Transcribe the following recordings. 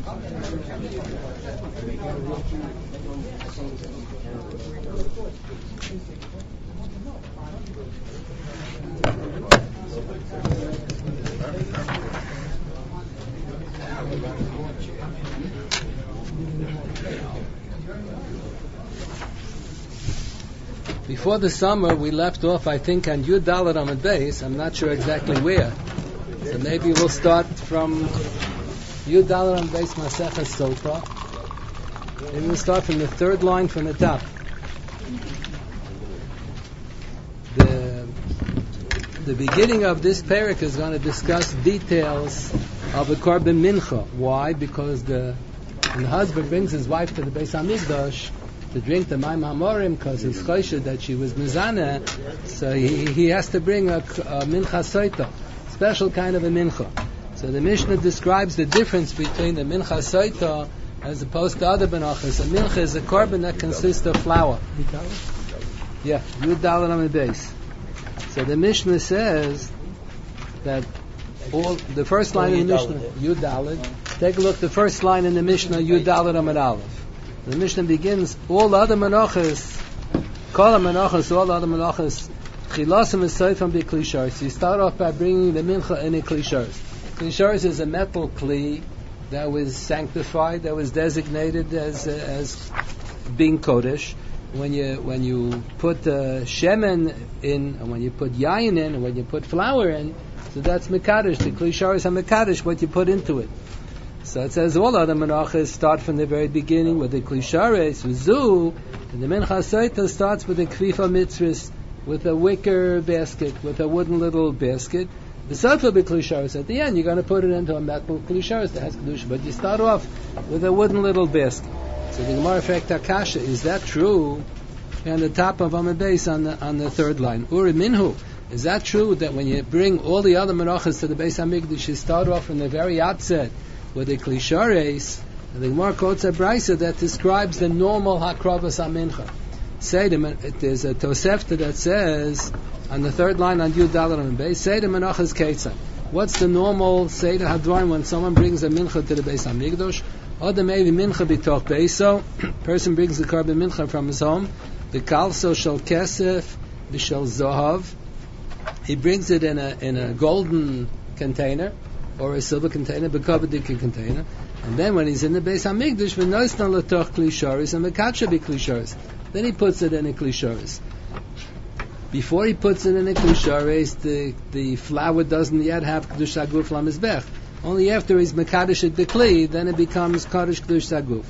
Before the summer, we left off, I think, on Yud Dalet Amud Beis. I'm not sure exactly where. So maybe we'll start from Yud Dalet Amud Beis Maseches Sotah. Maybe we'll start from the third line from the top. The beginning of this parak is going to discuss details of a Korban Mincha. Why? Because when the husband brings his wife to the Beis HaMikdash to drink the Mayim HaMorim because he's choshed that she was mizana, so he has to bring a Mincha Soita, special kind of a Mincha. So the Mishnah describes the difference between the Mincha Soita as opposed to other Menachos. A Mincha is a Korban that consists of flour. Yeah, Yud Dalet Amud Beis. So the Mishnah says that all the first line in the Mishnah, Yud Dalet. Take a look, the first line in the Mishnah, Yud Dalet Amud Aleph. The Mishnah begins, all other menachos, all other menachos, chilasim is soifam bi kli sharis. You start off by bringing the mincha in a kli sharis. Kli sharis is a metal kli that was sanctified, that was designated as being kodesh. When you put shemen in, and when you put yayin in, and when you put flour in, so that's mekadosh. The kli sharis are mekadosh, what you put into it. So it says all other menachos start from the very beginning with the kli sharis, v'zu, and the mincha soita starts with the kvifa mitzvahs, with a wicker basket, with a wooden little basket. The sofa be kli sharis. At the end, you're going to put it into a metal kli sharis that has kedusha, but you start off with a wooden little basket. So the Gemara effect Akasha, is that true? And the top of Amud Beis on the third line, Uri Minhu. Is that true that when you bring all the other menachos to the Beis HaMikdash, you start off from the very outset with a kli sharis? And the Gemara quotes a brisa that describes the normal hakravas amincha. There's a Tosefta that says on the third line on Yud Dalet Amud Beis, Seder menachas ketzad. What's the normal Seder hadvarim when someone brings a mincha to the Beis HaMikdash? Adam evi mincha bitoch beiso. Person brings the korban mincha from his home. The kalso shel kesef b'shel zohav. He brings it in a golden container or a silver container, b'kabedika container. And then when he's in the Beis HaMikdash, v'noisna letoch kli sharis and v'katsha bi kli sharis. Then he puts it in a kli sharis. Before he puts it in a kli sharis, the flour doesn't yet have kedusha guf lamizbech. Only after he's mekadosh at the kli, then it becomes kadosh kedusha guf.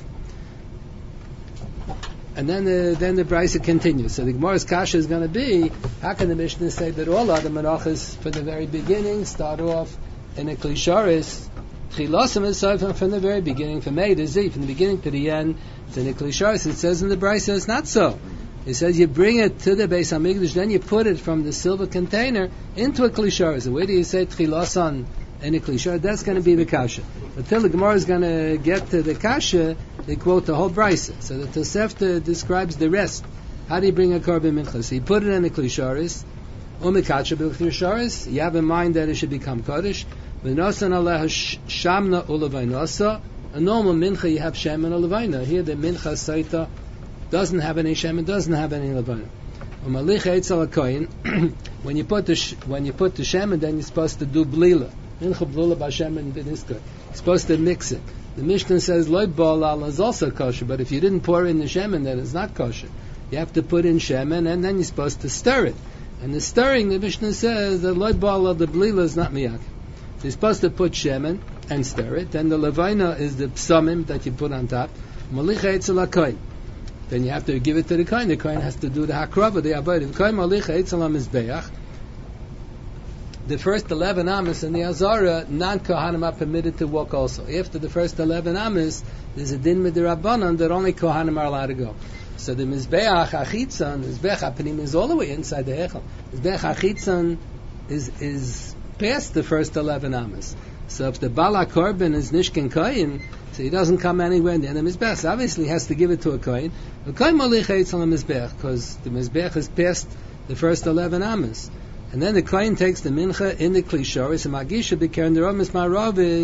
And then the brisa continues. So the Gemara's kasha is going to be, how can the Mishnah say that all other menachos from the very beginning start off in a kli sharis? Chilasim is soifam from the very beginning, from A to Z, from the beginning to the end. It's in a kli sharis. It says in the brisa it's not so. It says you bring it to the Beis HaMikdash, then you put it from the silver container into a kli sharis. So where do you say chilasan in a kli sharis? That's going to be the kasha. Until the Gemara is going to get to the kasha, they quote the whole brisa. So the Tosefta describes the rest. How do you bring a korban mincha? So you put it in a kli sharis, umikacha b'kli sharis. You have in mind that it should become kodesh. V'nosan aleha shamna ulevaynasa. A normal mincha you have shem and ulevayna. Here the mincha saita doesn't have any shem and doesn't have any levayna. Umalich eitzel hakoyin. When you put the shem, and then you're supposed to do blila. Mincha blila b'shem and b'niska. You're supposed to mix it. The Mishnah says loy ba'alal is also kosher, but if you didn't pour in the shemen, then it's not kosher. You have to put in shemen, and then you're supposed to stir it. And the stirring, the Mishnah says that loy ba'alal, the blila is not miyak. So you're supposed to put shemen and stir it. Then the levayna is the psamim that you put on top. Malicha etzel hakoyin. Then you have to give it to the kohen. The kohen has to do the hakrava, the avodah. The kohen malicha etzel hamizbeach. The first 11 amas in the Azara, non-Kohanim are permitted to walk also. After the first 11 amas, there's a din midirabbanan that only Kohanim are allowed to go. So the Mizbeach Achitzon, Mizbeach Apanim is all the way inside the Echel. Mizbeach Achitzon is past the first 11 amas. So if the Bala Korban is Nishkin Kohen, so he doesn't come anywhere near the Mizbeach. So obviously he has to give it to a Kohen. The Kohen Malicha Eitzel Mizbeach, because the Mizbeach is past the first 11 amas. And then the Kohen takes the mincha in the kli sharis, and Magisha b'keren the Ramis Marav is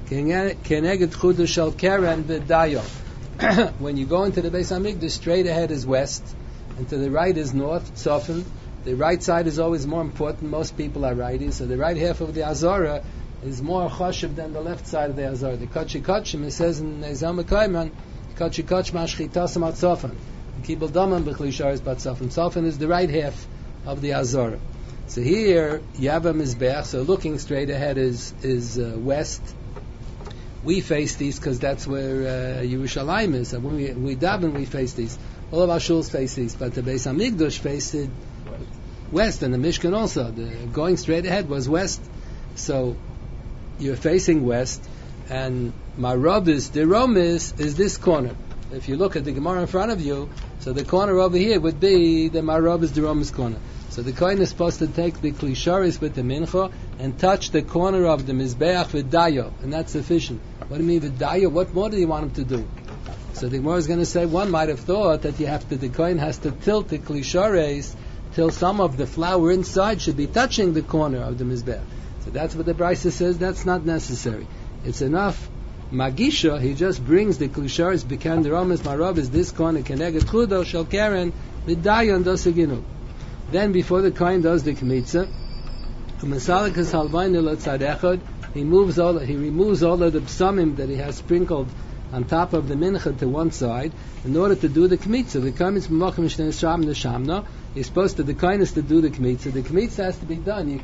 Keneged chudu shel keren v'dayo. When you go into the Beis Hamikdash, straight ahead is west, and to the right is north, tzofim. The right side is always more important. Most people are righties, so the right half of the Azora is more choshev than the left side of the Azora. The Kachi Kachim, it says in Neizam Kaiman, Kachi Kachim ashchitasam at tzofim. Kibul daman b'chli sharis bat tzofim. Tzofim is the right half of the Azora. So here, Yava Mizbeach, so looking straight ahead is west. We face these because that's where Yerushalayim is. So when we daven, we face these. All of our shuls face these, but the Beis Hamikdash faced west, and the Mishkan also. Going straight ahead was west. So you're facing west, and Marav is, the Rom is this corner. If you look at the Gemara in front of you, so the corner over here would be the Marav is the Rom's corner. So the Kohen is supposed to take the Klisharis with the Mincha and touch the corner of the Mizbeach with Dayo, and that's sufficient. What do you mean with Dayo? What more do you want him to do? So the Gemara is going to say, one might have thought that the Kohen has to tilt the Klisharis till some of the flour inside should be touching the corner of the Mizbeach. So that's what the Brisa says, that's not necessary. It's enough. Magisha, he just brings the Klisharis, Bekan the Romas, Marav is this corner, Keneged Chudo, Shel Keren, with Dayo and Dosaginu. Then before the Kohen does the Kmitza, he removes all of the psamim that he has sprinkled on top of the mincha to one side in order to do the Kmitza. The Kohen is you're supposed to, the Kohen is to do the Kmitza. The Kmitza has to be done.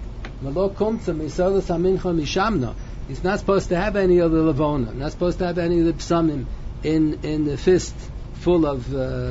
He's not supposed to have any of the lavona, not supposed to have any of the psamim in the fist full of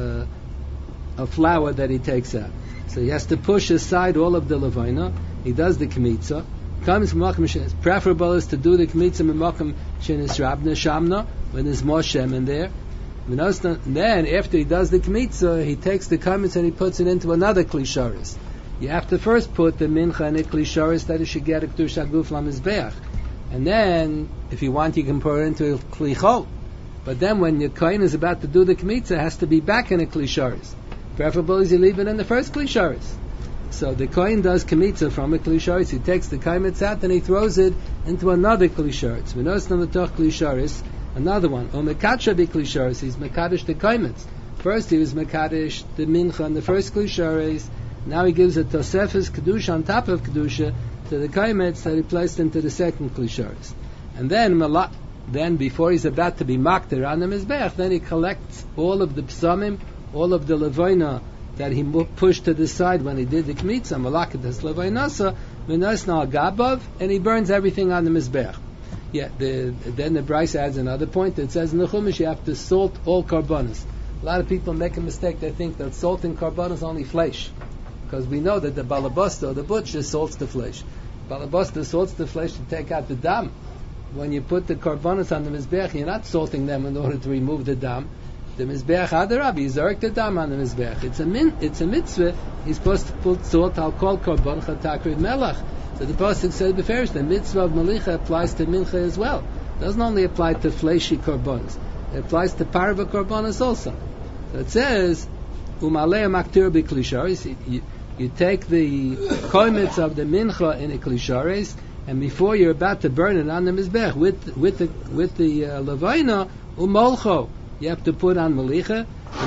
flour that he takes out. So he has to push aside all of the levina. He does the kmitza. Comes from makom shenis. Preferable is to do the kmitza from makom shenis rabna shamna when there's more shem in there. Then after he does the kmitza, he takes the kamitz and he puts it into another klisharis. You have to first put the mincha in a klisharis that it should get a kedusha guf lamizbeach, and then if you want, you can pour it into a klichol. But then when the kohen is about to do the kmitza, it has to be back in a klisharis. Preferable is you leave it in the first klisharis. So the kohen does kmitza from a klisharis. He takes the kaimitz out and he throws it into another klisharis. Klisharis, another one. Or mekadsha be klisharis. He's mekadesh the kaimitz. First he was mekadesh the mincha in the first klisharis. Now he gives a tosefes kedusha on top of kedusha to the kaimitz that he placed into the second klisharis. And then before he's about to be makter on the mizbech, then he collects all of the psamim, all of the levaina that he pushed to the side when he did the kmitza, malaketas levainasa, v'nosna gabav, and he burns everything on the mizbech. Yeah, then the Bryce adds another point that says in the Chumash you have to salt all karbanos. A lot of people make a mistake; they think that salting karbanos is only flesh, because we know that the balabasta, or the butcher, salts the flesh. Balabasta salts the flesh to take out the dam. When you put the karbanos on the mizbech, you're not salting them in order to remove the dam. The mizbeach adarabi is zarek the dam on the mizbeach. It's a mitzvah. He's supposed to put salt. I'll call korban chatakrid melach. So the pasuk said before, the mitzvah of malicha applies to mincha as well. It doesn't only apply to fleshy korbanos. It applies to parva korbanos also. So it says umalei maktir b'klisharis. You take the koimitz of the mincha in a klisharis, and before you're about to burn it on the mizbeach with the levaina umolcho. You have to put on malicha.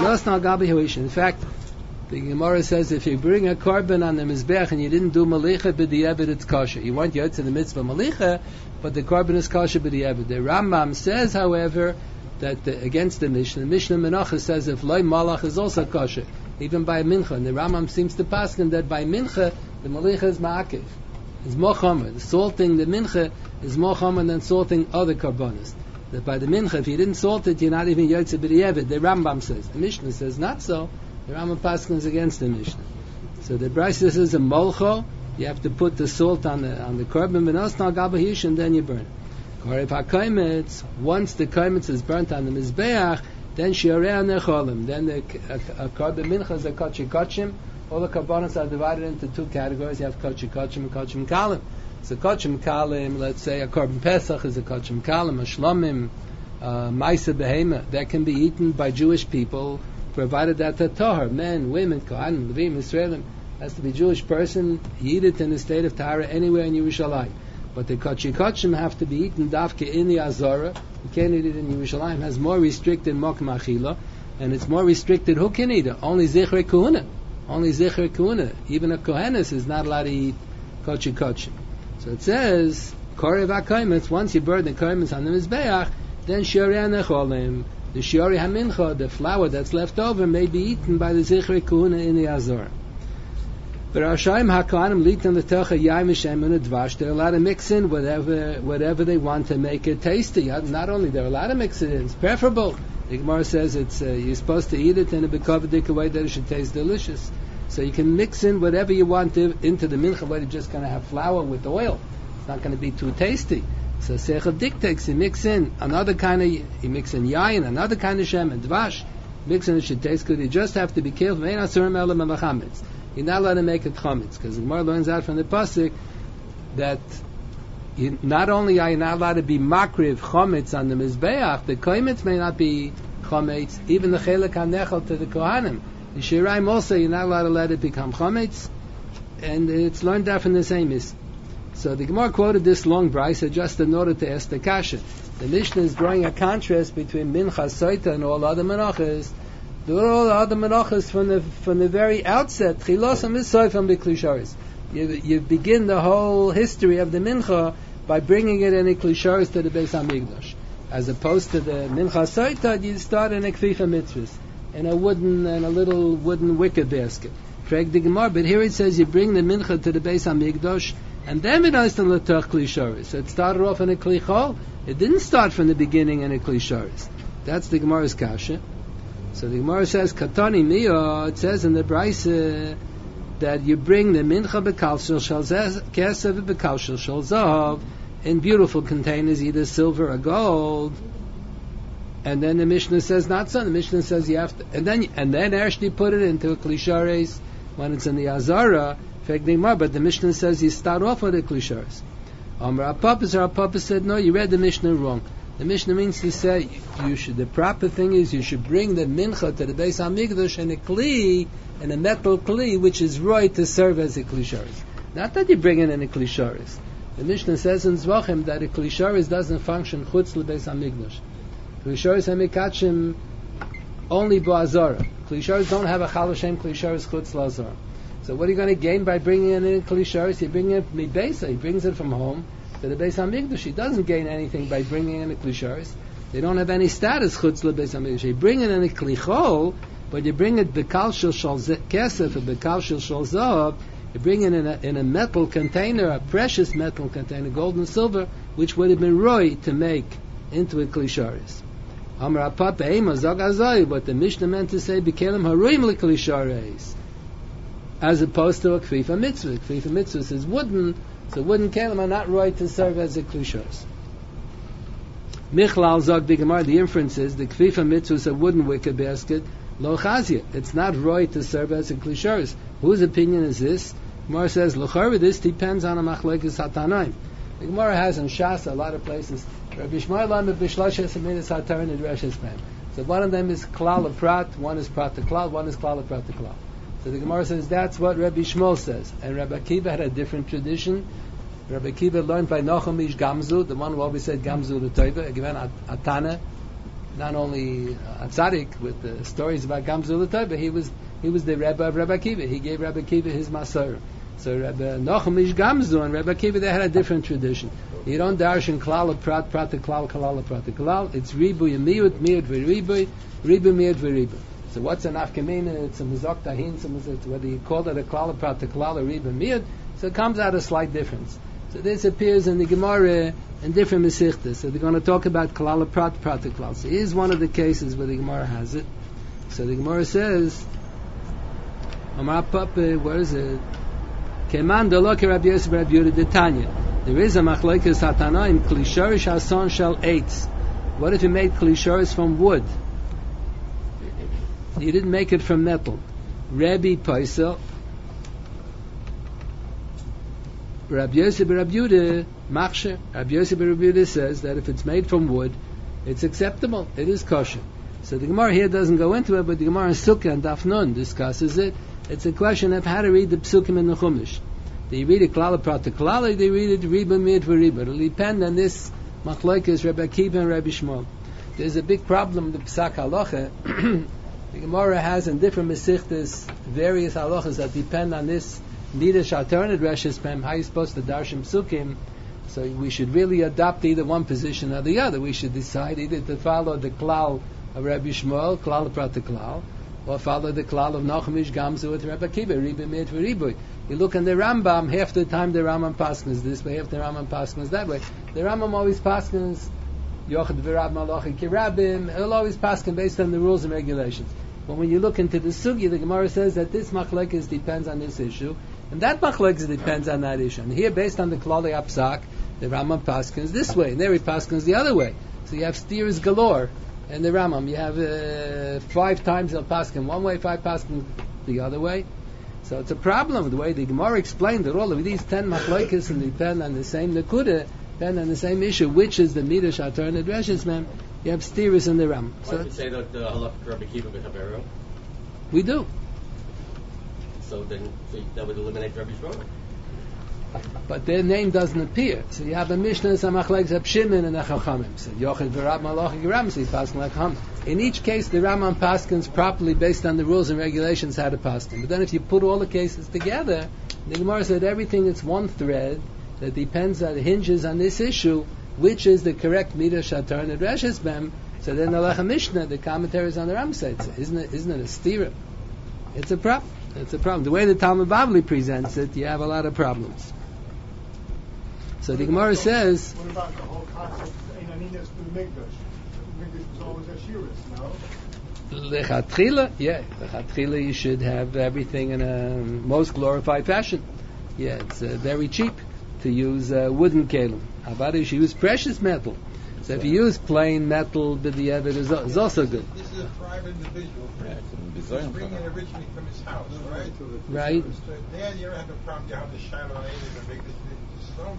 In fact, the Gemara says if you bring a korban on the mizbech and you didn't do malicha b'di'evet, it's kosher. You want yotz in the mitzvah malicha, but the korban is kosher b'di'evet. The Rambam says, however, that against the Mishnah Menachos says if loy malach is also kosher, even by mincha. And the Rambam seems to paskin that by mincha the malicha is ma'akiv. It's more chomer. Salting the mincha is more chomer than salting other korbanos. That by the mincha, if you didn't salt it, you're not even yotze b'di'evet. The Rambam says. The Mishnah says not so. The Rambam paskins against the Mishnah. So the Brisa says a molcho. You have to put the salt on the korban v'nosna gabahish, and then you burn it. Korev hakaimitz. Once the kaimitz is burnt on the mizbeach, then shiorei necholim. Then a korban mincha is a kochi kochim. All the korbanos are divided into two categories. You have kochi kochim and kochim kalim. So kochim kalim, let's say a korban pesach is a kochim kalim, a shlomim, ma'aseh behema, that can be eaten by Jewish people, provided that they're tahor, men, women, kohanim, levim, Israelim, has to be a Jewish person. You eat it in the state of tahara anywhere in Yerushalayim. But the kochim have to be eaten dafke in the Azara. You can't eat it in Yerushalayim. It has more restricted mokum achila, and it's more restricted who can eat it. Only zichrei kuhuna. Only zichrei kuhuna. Even a kohenes is not allowed to eat kochim. So it says korev hakoimetz. Once you burn the koimetz on the mizbeach, then shiori hanecholim, the shiori hamincha, the flour that's left over, may be eaten by the zichrei kuhuna in the Azara. But Rashaim HaKohanim litan l'tocha yaim v'shem and dvash. They're allowed to mix in whatever they want to make it tasty. Not only they're allowed to mix it in, it's preferable. The Gemara says it's you're supposed to eat it in a b'kovadik way that it should taste delicious. So you can mix in whatever you want into the mincha. Where you're just going to have flour with oil. It's not going to be too tasty. So Seichel dictates you mix in another kind of yayin, another kind of shem and dvash. Mixing it should taste good. You just have to be careful. Ein asurim elam v'chametz. You're not allowed to make it chametz, because the Gemara learns out from the pasuk that not only are you not allowed to be makriv chametz on the mizbeach, the koimetz may not be chametz, even the chelek hanechel to the kohanim. The shiraim also, you're not allowed to let it become chametz, and it's learned out from the same is. So the Gemara quoted this long brisa just in order to ask the kasha. The Mishnah is drawing a contrast between mincha soita and all other menachas. There are all the other menachas from the very outset. Chilasam is soifam b'klisharis. You begin the whole history of the mincha by bringing it in a klisharis to the Beis Hamikdash, as opposed to the mincha soita. You start in a kfifa mitzvahs, in a little wooden wicker basket. But here it says you bring the mincha to the Beis Hamikdash, and then it has to l'toch klisharis. So it started off in a klichol. It didn't start from the beginning in a klisharis. That's the Gemara's kasha. So the Gemara says, Katani Miyo, it says in the Brisa that you bring the mincha bekalshel shel kesef bekalshel shel zahav in beautiful containers, either silver or gold. And then the Mishnah says not so. The Mishnah says you have to, and then actually put it into a klishares when it's in the Azara. But the Mishnah says you start off with a klishares. Rav Papa said no, you read the Mishnah wrong. The Mishnah means to say the proper thing is you should bring the mincha to the Beis Hamikdash in a metal kli, which is right to serve as a klisharis. Not that you bring it in a klisharis. The Mishnah says in Zvachim that a klisharis doesn't function chutz leBeis Hamikdash. Klisharis hamikachim only ba'azara. Klisharis don't have a chalashem klisharis chutz la'azara. So what are you going to gain by bringing it in a klisharis? You bring it mibeisa. He brings it from home to the Beis Hamikdash. He doesn't gain anything by bringing in a klisharis. They don't have any status chutz leBeis Hamikdash. You bring it in a klichol, but you bring it bekal shel kesef or bekal shel zahav. You bring it in a metal container, a precious metal container, gold and silver, which would have been roy to make into a klisharis. Amar Papa Ema zog azay, but the Mishnah meant to say bikelim haruim leklisharis, as opposed to a kfifa mitzvah. Kfifa mitzvah is wooden. So wooden kelim are not right to serve as a klishos. Michlal zog the Gemara, the inference is the kfifa mitzvah is a wooden wicker basket, lo chazia. It's not right to serve as a klishos. Whose opinion is this? Gemara says, l'chorah, this depends on a machlekes hatanaim. The Gemara has in Shas a lot of places. Rabbi Shmuel Lamed b'shlashes aminis hatarin and reshes ben. So one of them is klal prat, one is prat to klal, one is klal prat to klal. So the Gemara says that's what Rabbi Shmuel says. And Rabbi Akiva had a different tradition. Rabbi Akiva learned by Nachum Ish Gamzu, the one who always said Gamzu l'toiva, again Atana, not only a tzaddik with the stories about Gamzu l'toiva, he was the Rebbe of Rabbi Akiva. He gave Rabbi Akiva his Masor. So Rabbi Nachum Ish Gamzu and Rabbi Akiva, they had a different tradition. You don't darshan klal prat to klal prat to klal. It's ribu yemiyut miyut v'ribu miyut v'ribu. So what's an afkamina? It's a mizok tahin. Whether you call it a klal prat to klal or ribu miyut, so it comes out a slight difference. So this appears in the Gemara in different mesichtas. So they're going to talk about klal prat to klal. So here's one of the cases where the Gemara has it. So the Gemara says, Amar Papa, where is it? Keman doloke Rabbi Yosef Rabbi Yehuda Detanya. There is a machlokes hatanaim klishorish hason shel eitz. What if you made klishoris from wood? You didn't make it from metal. Rabbi Paisel, Rabbi Yosef Rabbi Yehuda machsher. Rabbi Yosef Rabbi Yehuda says that if it's made from wood, it's acceptable. It is kosher. So the Gemara here doesn't go into it, but the Gemara in Sukkah and Daf Nun discusses it. It's a question of how to read the Psukim in the Chumash. They read it klala prat klala. They read it riba mid v'riba. It'll depend on this machlokes Rabbi Akiva and Rabbi Shmuel. There's a big problem with the Psak Halacha. The Gemara has in different Mesichtas various halachas that depend on this Midrash alternate Reshes Pem, how you're supposed to darshim psukim. So we should really adopt either one position or the other. We should decide either to follow the klal of Rabbi Shmuel, klal prat klal, or follow the klal of Nachmish Gamzu with Rabbi Akiva, riba mid v'riboy. You look in the Rambam, half the time the Rambam paskins this way, half the Rambam paskins that way. The Rambam always paskins Yochad v'Rab Malachi Kirabim. He'll always paskin based on the rules and regulations. But when you look into the sugi, the Gemara says that this machlekes depends on this issue, and that machlekes depends on that issue. And here, based on the Klali Apsak, the Rambam paskins this way, and there he paskins the other way. So you have steers galore, and the Rambam you have 5 times he'll paskin one way, 5 paskin the other way. So it's a problem the way the Gemara explained that all of these 10 machlekes and depend on the same nekuda. Then on the same issue, which is the Midrash alternate Reshes Mem, you have steers in the Ram. Why do you say that the halach Rabbi Akiva b'Chavero? We do. So that would eliminate Rabbi Shmuel. But their name doesn't appear. So you have a Mishnah, Samachlek Zeb Shimon and a Chachamim. So Yochid v'Rab Malach Geram, so you paskin like Ham. In each case, the Rambam paskins properly based on the rules and regulations how to paskin. But then if you put all the cases together, the Gemara said everything is one thread that depends on, hinges on this issue, which is the correct Midrash alternate Reshes Mem. So then the Lechem Mishnah, the commentaries on the Ram say, isn't it a stira? It's a problem. It's a problem. The way the Talmud Bavli presents it, you have a lot of problems. So the Gemara says, what about the whole concept of Einaninus B'Mikdash? Mikdash was always Ashiris, no? Lechatchila, Lechatchila you should have everything in a most glorified fashion. Yeah, it's very cheap to use wooden kelim. Avada you should use precious metal. So if you use plain metal, b'diavad is also good. This is a private individual. He's bringing it originally from his house, right? Right. So there you don't have the problem. You have the shadow on it and the big stone.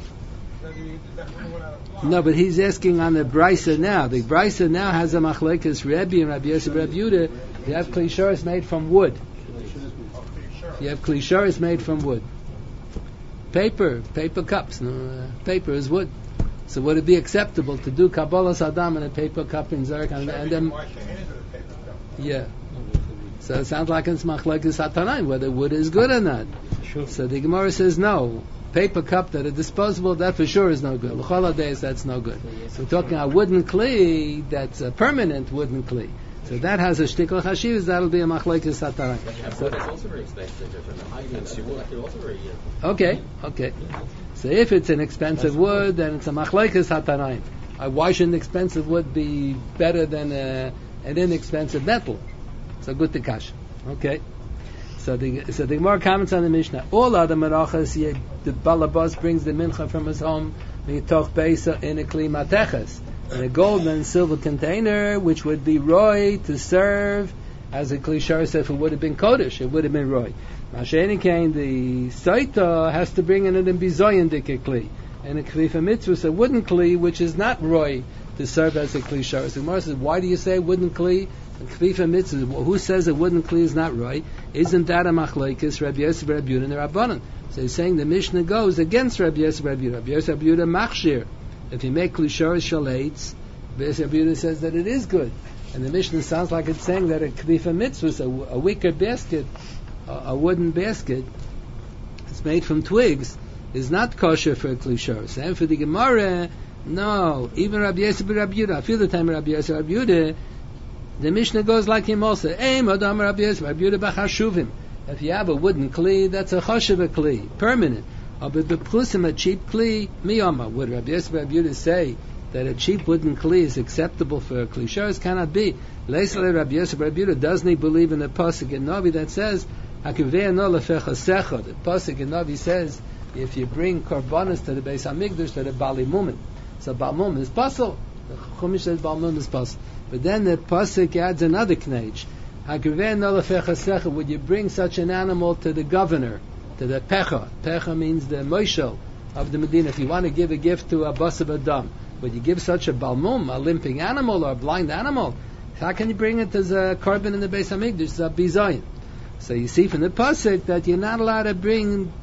No, but he's asking on the Brisa now. The Brisa now has a machlekes Rebbe and Rabbi Yosef Rabbi Yehuda. You have klisharis made from wood. You have klisharis made from wood. Paper cups. No, paper is wood. So would it be acceptable to do Kabbalah Saddam in a paper cup in Zarek and then? Yeah. So it sounds like it's machlekes Hatanaim whether wood is good or not. Sure. So the Gemara says no. Paper cup that are disposable, that for sure is no good. L'chol days, that's no good. So we're talking a wooden kli that's a permanent wooden kli. So that has a shtikl chashivas, that'll be a machlekes Hatanaim. So that's also very expensive. Okay. So if it's an expensive wood, then it's a machlekes Hatanaim. Why shouldn't expensive wood be better than an inexpensive metal? So good to kash. Okay. So the Gemara comments on the Mishnah. All other merachas, the balabas brings the mincha from his home mitoch beisa in a kli mateches, in a gold and silver container, which would be roy to serve as a kli sharif. If it would have been kodesh, it would have been roy. Masheni came the saita has to bring in an bizoyin dike kli, and a kli for mitzvah, a wooden kli which is not roy to serve as a kli sharif. The Gemara says, why do you say wooden kli? Kvifa mitzvah. Who says a wooden kli is not right? Isn't that a machlekes Rabbi Yosef Rabbi Yehuda and the Rabbanan? So he's saying the Mishnah goes against Rabbi Yosef Rabbi Yehuda. Rabbi Yosef Rabbi Yehuda machshir. If you make klisharis shalates, Rabbi Yosef Rabbi Yehuda says that it is good. And the Mishnah sounds like it's saying that a kvifa mitzvah, a wicker basket, a wooden basket, it's made from twigs, is not kosher for a klisharis. And for the Gemara, no. Even Rabbi Yosef Rabbi Yehuda, I feel the time Rabbi Yosef Rabbi Yehuda, the Mishnah goes like him also. If you have a wooden kli, that's a choshev kli, permanent. But the plusim, a cheap kli, miyama. Would Rabbi Yosef Rabbi Yehuda say that a cheap wooden kli is acceptable for a kli? Sure, it cannot be. Leisle Rabbi Yosef Rabbi Yehuda doesn't he believe in the pasuk in Navi that says, the pasuk in Navi says, if you bring korbanos to the Beis Hamikdash, to the Bali Mumin. So Bal Mumin is pasul. The Chumash says Bal Mumin is pasul. But then the pasuk adds another knage. Would you bring such an animal to the governor, to the pecha? Pecha means the moshel of the Medina. If you want to give a gift to a bas of Adam, would you give such a balmum, a limping animal or a blind animal? How can you bring it as a korban in the Beis Hamikdash? It's a bizayin. So you see from the pasuk that you're not allowed to bring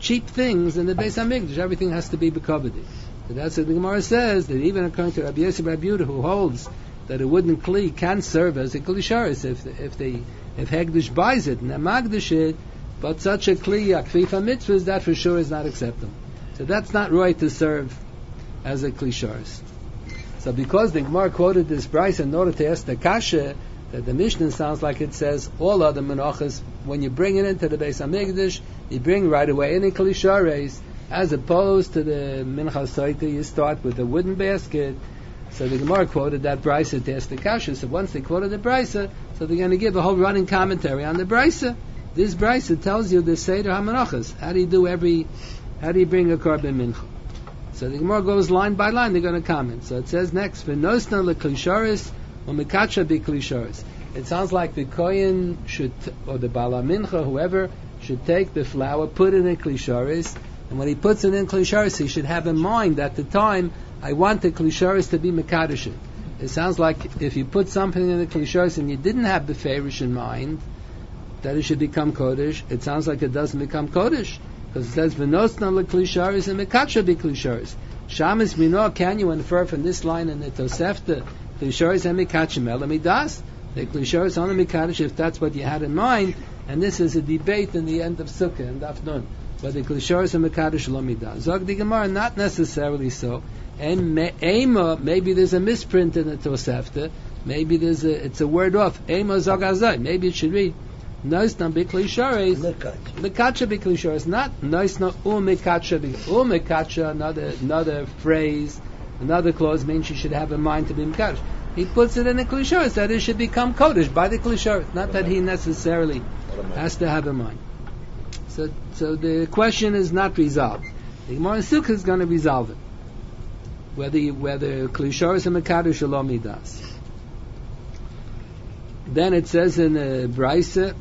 cheap things in the Beis Hamikdash. Everything has to be bekavodi. So that's what the Gemara says, that even according to Rabbi Yosef Rabbi Yehuda, who holds that a wooden kli can serve as a kli sharis if Hegdish buys it and they magdish it, but such a kli akfifa mitzvahs, that for sure is not acceptable. So that's not right to serve as a kli sharis. So because the Gemara quoted this price in order to ask the kasha, that the Mishnah sounds like it says all other menachas, when you bring it into the Beis Hamikdash, you bring right away any kli sharis, as opposed to the mincha soita, you start with a wooden basket. So the Gemara quoted that brisa to ask the kasha. So once they quoted the brisa, so they're going to give a whole running commentary on the brisa. This brisa tells you the seder hamanachas. How do you bring a korban mincha? So the Gemara goes line by line. They're going to comment. So it says next, v'nosna lekli sharis or mekacha b'kli sharis. It sounds like the kohen should, or the bala mincha, whoever, should take the flour, put it in kli sharis, and when he puts it in kli sharis, he should have in mind at the time, I want the kli sharis to be mekadosh. It sounds like if you put something in the kli sharis and you didn't have the farish in mind, that it should become kodesh. It sounds like it doesn't become kodesh, because it says v'nosna lekli sharis and mekacha b'kli sharis. Shamis mino, can you infer from this line in the Tosefta, kli sharis and mekachim elamidas? The kli sharis only mekadosh if that's what you had in mind, and this is a debate in the end of Sukkah and Daf Nun. But the kli sharis and mekadosh lo midah. Zog the Gemara, not necessarily so. And maybe there's a misprint in the Tosefta. Maybe it's a word off. Ema zog azay. Maybe it should read Noisna b'kli sharis, mekacha b'kli sharis. Not noisna umekacha umekacha. Another phrase, another clause means you should have in mind to be mekadosh. He puts it in a kli sharis that it should become kodesh by the kli sharis. Not that he necessarily has to have in mind. So the question is not resolved. The Gemara in Sukkah is going to resolve it. Whether kli sharis and mekadosh or lo midas. Then it says in Brisa,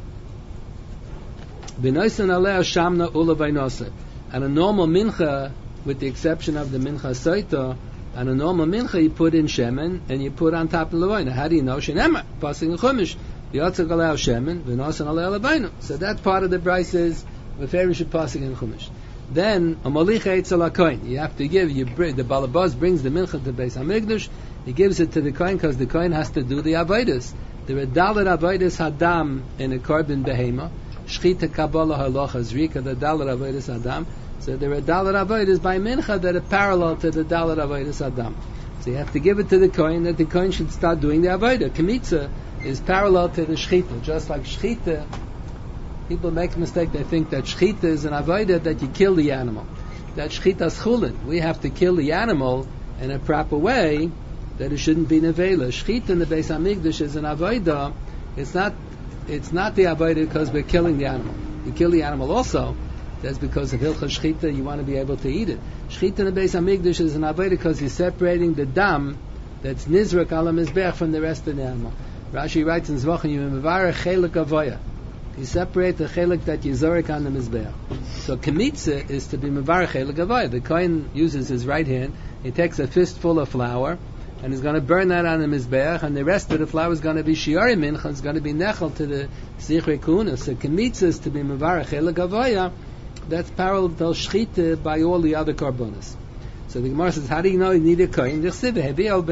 B'noisen aleh shamna ula v'nosa. And a normal mincha, with the exception of the mincha soita, and a normal mincha you put in shemen and you put on top of the levaina. How do you know? Shenema, passing the chumash. Yotzak aleh shemen, v'nosen aleh levaina. So that part of the Brisa is v'ferish should passing in chumash. Then a malicha etzel hakohen. You have to give. The balabas brings the mincha to Beis Hamikdash. He gives it to the kohen because the kohen has to do the avodas. There are dalet avodas hadam in a korban behema. Shchita kabbalah halacha zrika, the dalet avodas hadam. So there are dalet avodas by mincha that are parallel to the dalet avodas hadam. So you have to give it to the kohen that the kohen should start doing the avodah. Kemitza is parallel to the shchita, just like shchita. People make a mistake. They think that shchita is an avodah that you kill the animal. That shchita is chulin. We have to kill the animal in a proper way. That it shouldn't be nevela. Shchita in the Beis Hamikdash is an avodah. It's not the avodah because we're killing the animal. You kill the animal also. That's because of hilchah shchita. You want to be able to eat it. Shchita in the Beis Hamikdash is an avodah because you're separating the dam that's nizrak ala mizbech from the rest of the animal. Rashi writes in Zvachim, you mevarech chelik avoya. You separate the chelik that you zorik on the mizbech. So kemitza is to be mevarech chelik avoya. The kohen uses his right hand. He takes a fistful of flour. And he's going to burn that on the mizbeach, and the rest of the flour is going to be shiari mincha, it's going to be nechel to the zichrei kuna. So kemitza is to be mevarech chelik avoya. That's parallel to shchita by all the other karbonas. So the Gemara says, how do you know you need a kohen? It says in the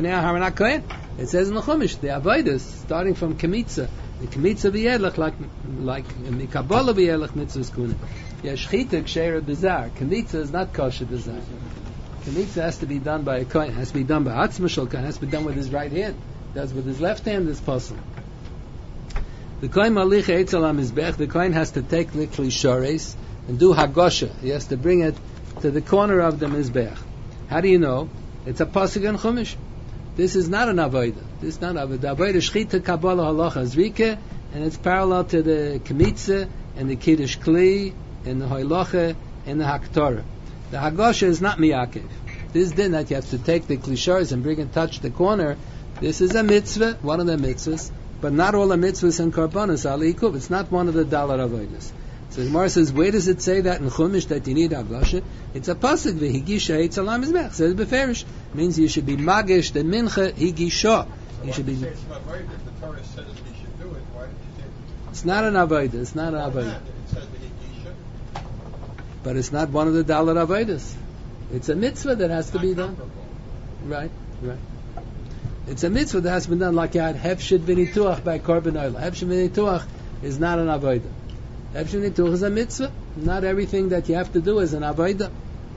Chumash, the avodas starting from kemitza. The kemitza v'yelech like mikabala v'yelech mitzvahs kuna. Yeah, shchita ksheira bizar. Kemitza is not kosher bizar. Kemitza has to be done by a kohen. Has to be done by atzmashal kohen. Has to be done with his right hand. Does with his left hand is possible. The kohen malicha etzel hamizbech. The kohen has to take the kli sharis and do hagosha. He has to bring it to the corner of the mizbech. How do you know? It's a pasuk in Chumash. This is not an avodah. This is not an avodah. The avodah shchita kabbalah halacha zrika, and it's parallel to the kemitza and the kiddush kli and the hoilacha and the haktorah. The hagosha is not miyakev. This din that you have to take the klishars and bring and touch the corner. This is a mitzvah, one of the mitzvahs, but not all the mitzvahs and karbanos ali ikuv. It's not one of the dalar avodas. So the Gemara says, where does it say that in Chumash that you need hagosha? It's a pasuk v'higisha eitz alam mizbech. Says beferish means you should be magish the mincha higisha. You should be. The Torah says we should do it. Why did you say it's not an avodah. It's not an avodah. It says the higisha. but it's not one of the Dalet Avodas. It's a mitzvah that has to be done. Right. It's a mitzvah that has to be done, like you had Hefshit V'nituach by Korban Oila. Hefshit V'nituach is not an Avodah. Hefshit V'nituach is a mitzvah. Not everything that you have to do is an Avodah.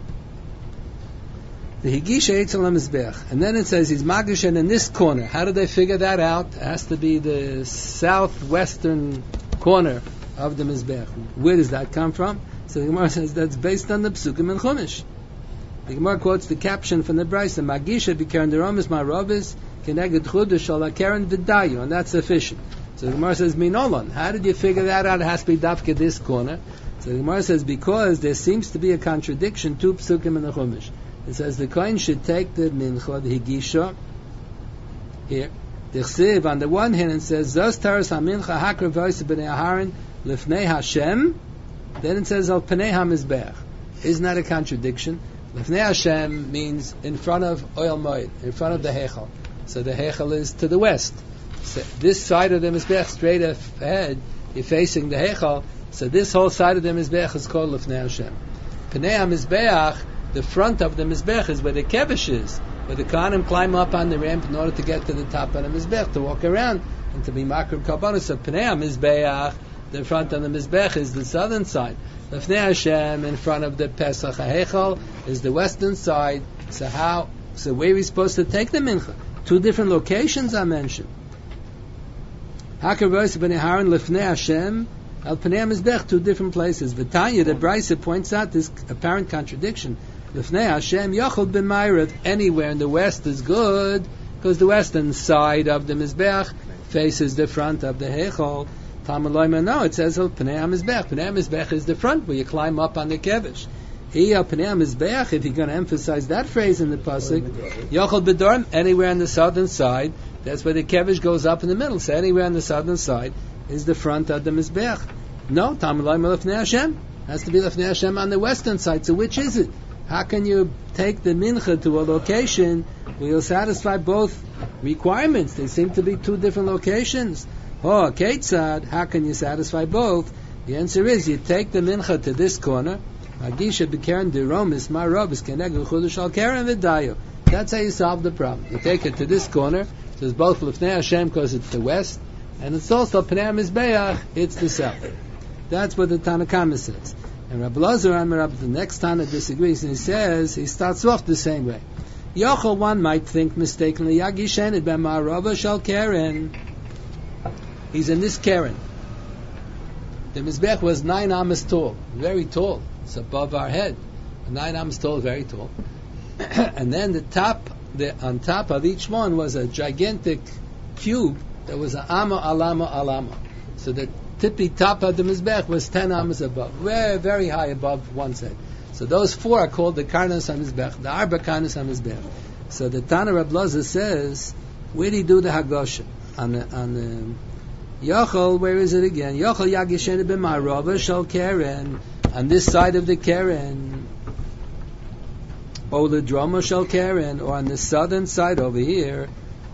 The Higisha Eitzel HaMizbeach. And then it says he's Magishen in this corner. How did they figure that out? It has to be the southwestern corner of the Mizbeach. Where does that come from? So the Gemara says that's based on the Psukim and Chumash. The Gemara quotes the caption from the Brisa, Magisha b'keren deromis ma'rovis keneged chudash al hakeren v'dayu, and that's sufficient. So the Gemara says, Minolan, how did you figure that out? It has to be dafka this corner. So the Gemara says, because there seems to be a contradiction to Psukim and the Chumash. It says the Kohen should take the mincha, the Higisha, here. The Chsiv, on the one hand, it says, Zos taras ha-mincha hakra v'oisa b'nei Aharon lifnei Hashem. Then it says, Al pnei ha-mizbeach. Isn't that a contradiction? Lifnei Hashem means in front of Oil Moed, in front of the Heichal. So the Heichal is to the west. So this side of the Mizbeach, straight ahead, you're facing the Heichal. So this whole side of the Mizbeach is called Lifnei Hashem. Pnei ha-mizbeach, the front of the Mizbeach is where the Kevish is, where the Kohanim climb up on the ramp in order to get to the top of the Mizbeach, to walk around and to be Makrib Karbanos. So Pnei ha-mizbeach, the front of the Mizbeach is the southern side. Lefnei Hashem, in front of the Pesach HaHeichal, is the western side. So where are we supposed to take the mincha? Two different locations are mentioned. Hakaros b'nei Aharon lefnei Hashem, al pnei HaMizbech, two different places. V'tanya, the Brisa points out this apparent contradiction. Lefnei Hashem yochel b'mayrav, anywhere in the west is good, because the western side of the Mizbech faces the front of the Heichal. No, it says Pnei HaMizbech. Pnei HaMizbech is the front where you climb up on the kevish. Pnei HaMizbech, if you're going to emphasize that phrase in the pasuk, Yochel B'Dorim, anywhere on the southern side, that's where the kevish goes up in the middle. So anywhere on the southern side is the front of the Mizbech. No, Tamalai Lefnei Hashem has to be Lefnei Hashem on the western side. So which is it? How can you take the mincha to a location where you'll satisfy both requirements? They seem to be two different locations. Oh, Ketzad, how can you satisfy both? The answer is you take the mincha to this corner. Agisha b'keren deromis ma'robis keneged chudash al keren v'dayu. That's how you solve the problem. You take it to this corner. So it's both Lefnei Hashem because it's the west, and it's also Pnei HaMizbeach, it's the south. That's what the Tanakama says. And Rabbi Lazar Amar, the next Tana disagrees, and he says, he starts off the same way. Yochel, one might think mistakenly, Yagishen it b'ma'rava shal keren. He's in this keren. The Mizbech was 9 amas tall, very tall. It's above our head. 9 amas tall, very tall. And then on top of each one was a gigantic cube that was an amma, alama. So the tippy top of the Mizbech was 10 amas above, very, very high above one's head. So those 4 are called the Karnas HaMizbech, the Arba Karnas HaMizbech. So the Tana Reb Loza says, where do you do the Hagosha? On the Yochel, where is it again? Yochel Yagishen b'ma'rava shal keren, on this side of the keren, or the drama shal keren, or on the southern side over here.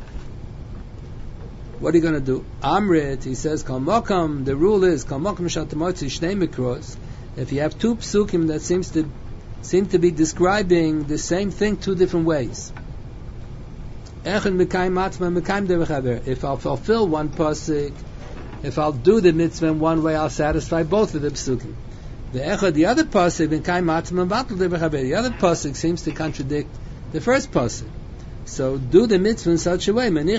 What are you going to do? Amrit, he says, Kal Mokam, the rule is, Kal Mokam shal temotzi shnei mikros, if you have 2 psukim that seem to be describing the same thing 2 different ways. If I'll fulfill one pasuk, if I'll do the mitzvah in one way, I'll satisfy both of the psukim. The other pasuk, the other pasuk seems to contradict the first pasuk. So do the mitzvah in such a way. Don't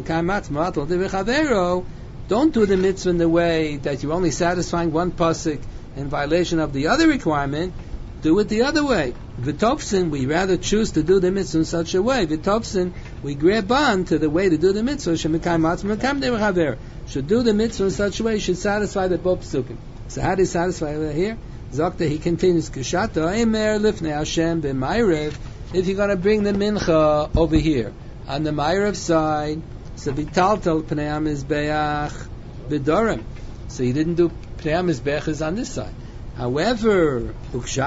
do the mitzvah in the way that you're only satisfying one pasuk in violation of the other requirement. Do it the other way. V'tovsin, we rather choose to do the mitzvah in such a way. V'tovsin, we grab on to the way to do the mitzvah. Should do the mitzvah in such a way, should satisfy the both psukim. So how do you satisfy it here? Zokta, he continues, Kishata, Eimer lifnei Hashem b'mayrev, if you're going to bring the mincha over here, on the mayrev side, so bitaltal pnei HaMizbeach b'dorim. So you didn't do pnei HaMizbeach is on this side. However, but if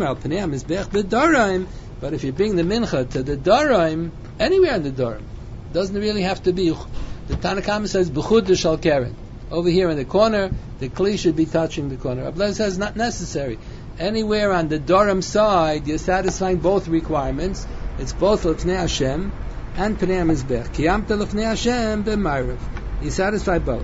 you bring the mincha to the Doraim, anywhere in the Doraim, doesn't really have to be. The Tanakama says b'chud shal keren. Over here in the corner, the kli should be touching the corner. Abla says not necessary. anywhere on the Dorim side, you're satisfying both requirements. It's both Lefnei Hashem and Pnei HaMizbech. Kiyamta Lefnei Hashem b'Ma'ariv. You satisfy both.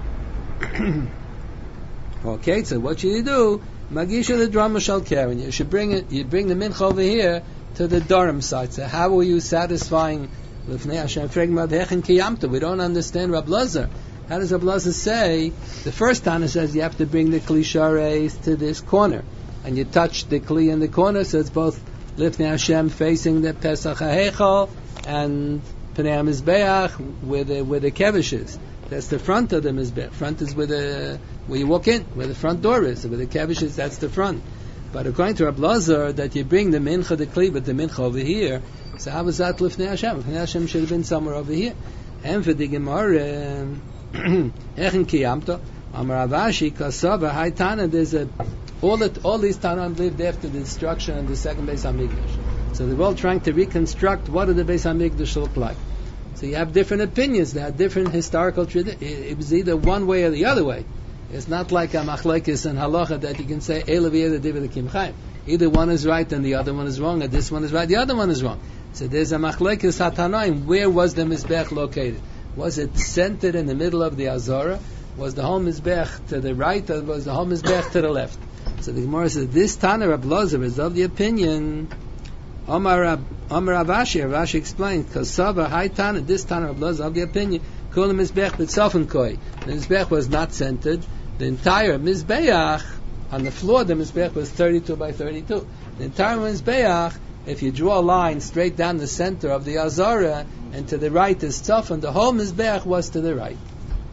Okay, so what should you do? Magisha the drama shall carry. You should bring it. You bring the mincha over here to the Dorim side. So how are you satisfying Lefnei Hashem? We don't understand Rab Lazar. How does Rab Lazar say? The first Tana says you have to bring the Kli Shareis to this corner, and you touch the Kli in the corner, so it's both Lifnei Hashem facing the Pesach HaHeichal and Pnei HaMizbeach where the kevish is. That's the front of the Mizbeach. Front is where you walk in, where the front door is. Where the kevish is, that's the front. But according to Rab Lazar, that you bring the mincha, the kli, but the mincha over here. So how was that Lifnei Hashem? Lifnei Hashem should have been somewhere over here. And for the Gemara, Echin Kiyamto, Amar Avashi, Kasava, Haitana, there's all these Tanaim lived after the destruction of the second Beis HaMikdash. So they're all trying to reconstruct what did the Beis HaMikdash look like. So you have different opinions. They have different historical traditions. It was either one way or the other way. It's not like a machlekes and halacha that you can say Elaviyah the Divid Kim Chaim. Either one is right and the other one is wrong, or this one is right, the other one is wrong. So there's a machlekes hatanaim. Where was the mizbech located? Was it centered in the middle of the Azara? Was the whole mizbech to the right, or was the whole mizbech to the left? So the Gemara says this Tana Rab Lazar is of the opinion. Amar Avashi explains, Kasava, High Tana, this Tana Rab Lazar of the opinion, Kol Mizbech B'Tzofen Koi. The Mizbech was not centered. The entire Mizbeach, on the floor, the Mizbech was 32 by 32. The entire Mizbeach, if you draw a line straight down the center of the Azara, and to the right is Tzofen, the whole Mizbeach was to the right.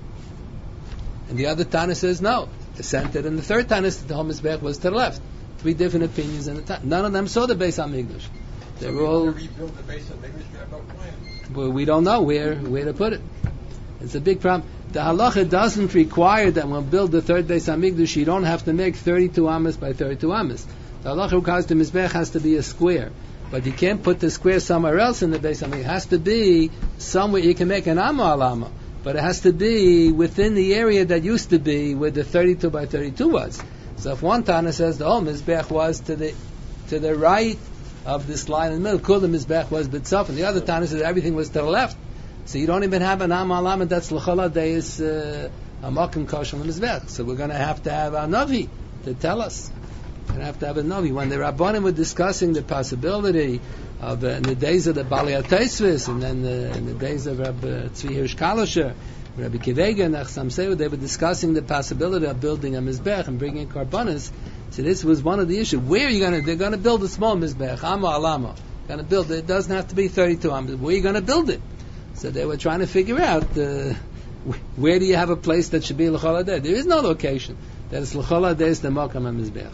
And the other Tana says no, it's centered. And the third Tana says the whole Mizbeach was to the left. Three different opinions in the Tana. None of them saw the Beis HaMikdash. They were all rebuild the Beis HaMikdash. You have no plans. Well, we don't know where to put it. It's a big problem. The halacha doesn't require that when we build the third Beis HaMikdash, you don't have to make 32 amas by 32 amas. The halacha requires the Mizbech has to be a square. But you can't put the square somewhere else in the Beis HaMikdash. It has to be somewhere you can make an amma al amma. But it has to be within the area that used to be where the 32 by 32 was. So if one Tana says the whole Mizbech was to the right of this line in the middle, Kul the Mizbech was B'Tzofen, and the other Tana says everything was to the left. So you don't even have an Am Alam, and that's L'chol Deis a Makom Kosher Mizbech. So we're going to have a Navi to tell us. We're going to have a Navi. When the Rabbanim were discussing the possibility of in the days of the Balei HaTosfos, and then in the days of Rabbi Tzvi Hirsch Kalischer, Rabbi Kivega and Achsam Seud, they were discussing the possibility of building a Mizbech and bringing Karbanis. So this was one of the issues. Where are you going to? They're going to build a small Mizbech, Amma Alama. Going to build it. It doesn't have to be 32 Amma. Where are you going to build it? So they were trying to figure out where do you have a place that should be L'chol Hadei. There is no location that is L'chol Hadei is the Makam HaMizbech.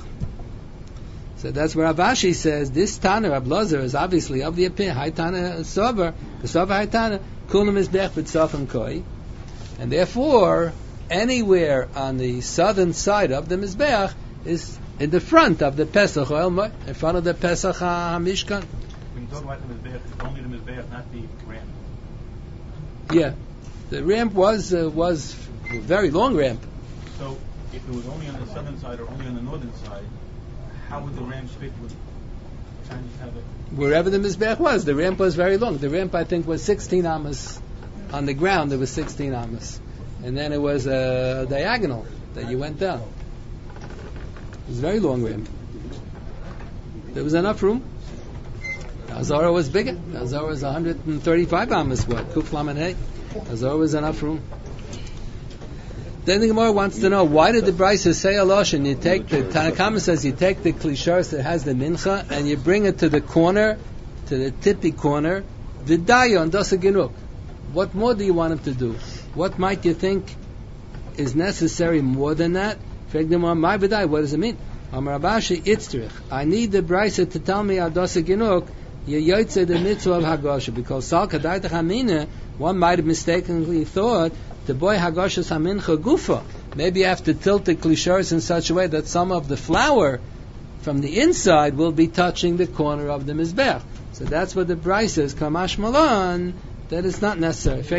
So that's where Avashi says this Tana Rab Lazar is obviously of the opinion High Tana Sover, the Sover High Tana Kul Mizbech B'Tzofen Koi, and therefore anywhere on the southern side of the Mizbech is in the front of the Pesach oil, in front of the Pesach HaMishkan. When you talk about the Mizbech, it's only the Mizbech, not the ramp. Yeah, the ramp was a very long ramp. So if it was only on the southern side or only on the northern side, how would the ramp fit with Chinese have it? Wherever the Mizbech was, the ramp was very long. The ramp, I think, was 16 amas on the ground. There was 16 amas, and then it was a diagonal that you went down. It was a very long ramp. There was enough room. The Azara was bigger. The Azara was 135 amas. What? Kuf Lamed Hey. The Azara was enough room. Then the Gemara wants to know, why did the Brisa say Alosh, and you take the Tanakama says you take the klishars that has the mincha and you bring it to the corner, to the tippy corner, Vidayo and Dasa Ginuk. What more do you want him to do? What might you think is necessary more than that? My Vidayo, what does it mean? Amar Abashi Itzrich. I need the Brisa to tell me Dasa Ginuk, you yoytze the mitzvah of Hagosha, because Sal Kadaita Chamina, one might have mistakenly thought the boy Hagosha's Hamincha Gufa. Maybe you have to tilt the klishars in such a way that some of the flour from the inside will be touching the corner of the Mizbech. So that's what the Brisa says, Kamash Malan, that it's not necessary. So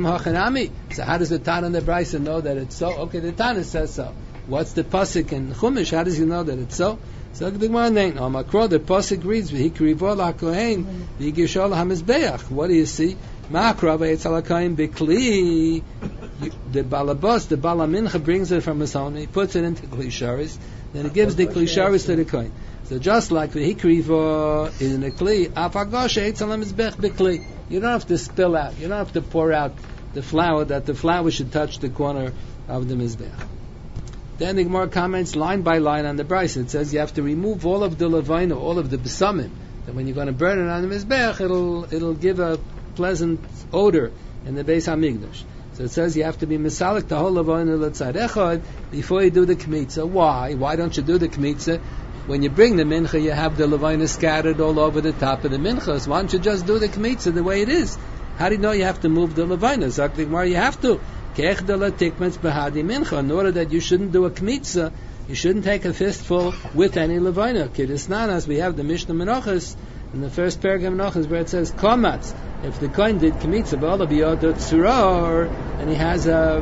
how does the Tana and the Brisa know that it's so? Okay, the Tana says so. What's the pasuk in Chumash? How does he know that it's so? So the Gemara named Amakro. The pasuk reads, "V'hikrivol hakohen v'yigishol hamizbeach." What do you see? Ma'akrav eitzal hakohen b'kli. The balabas, the balamincha brings it from his home. He puts it into kli sharis. Then he gives the kli sharis to the kohen. So just like v'hikrivo is in a kli, afagosh eitzal hamizbeach b'kli. You don't have to spill out. You don't have to pour out the flour. That the flour should touch the corner of the mizbeach. Then the Gemara comments line by line on the Bryce. It says you have to remove all of the levina, all of the besamim. That when you're going to burn it on the mizbech, it'll give a pleasant odor in the Beis Hamikdash. So it says you have to be misalik the whole levina l'tzad echad before you do the kmitza. Why? Why don't you do the kmitza? When you bring the mincha, you have the levina scattered all over the top of the mincha. So why don't you just do the kmitza the way it is? How do you know you have to move the levina? So the Gemara, you have to. In order that you shouldn't do a kmitza, you shouldn't take a fistful with any levina. Kidisnanas, we have the Mishnah Menachos in the first paragraph of Menachos where it says komatz. If the kohen did kmitza and he has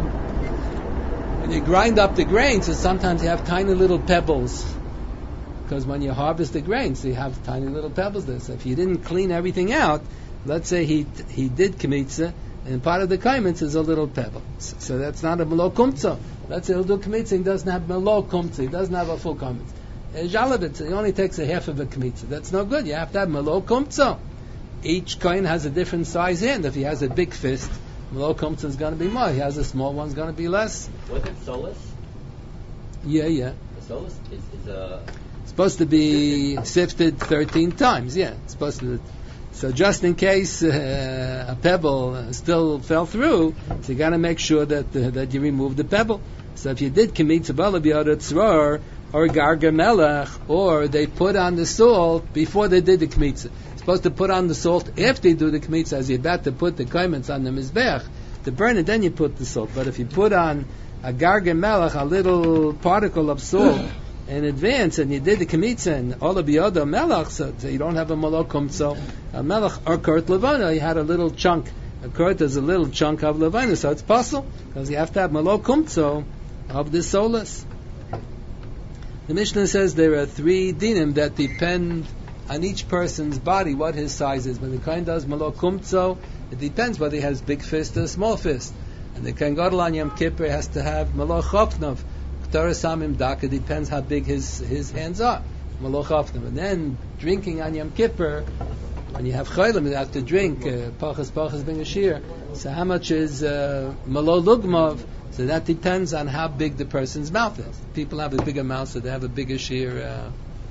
when you grind up the grains, so sometimes you have tiny little pebbles. Because when you harvest the grains, you have tiny little pebbles there. So if you didn't clean everything out, let's say he did kmitza, and part of the kaimitz is a little pebble. So that's not a melo kumtza. Let's say he'll do kmitza, he doesn't have melo kumtza, he doesn't have a full kaimitz. Jalabit, he only takes a half of a kmitza. That's no good. You have to have melo kumtza. Each kohen has a different size hand. If he has a big fist, melo kumtza is going to be more. He has a small one, is going to be less. Was it solus? Yeah. The solus is supposed to be sifted 13 times. Yeah, it's supposed to. So just in case a pebble still fell through, so you got to make sure that you remove the pebble. So if you did kmitza bala b'yada tzror or garger melech, or they put on the salt before they did the kmitza. Supposed to put on the salt after you do the kmitza, as you're about to put the kaimitz on the mizbech to burn it. Then you put the salt. But if you put on a garger melech, a little particle of salt in advance, and you did the kmitza and all of b'yada melech, so you don't have a malokum. So a melech or kurt levana, you had a little chunk. A kurt is a little chunk of levana, so it's possible because you have to have malokum of the solus. The Mishnah says there are 3 dinim that depend on each person's body, what his size is. When the kohen does malokum, it depends whether he has big fist or small fist. And the kohen gadol on Yom Kippur has to have maloch chofnav. It depends how big his hands are. And then drinking on Yom Kippur, when you have chaylim, you have to drink pachas ben yashir. So how much is malo lugmav? So that depends on how big the person's mouth is. People have a bigger mouth, so they have a bigger shear.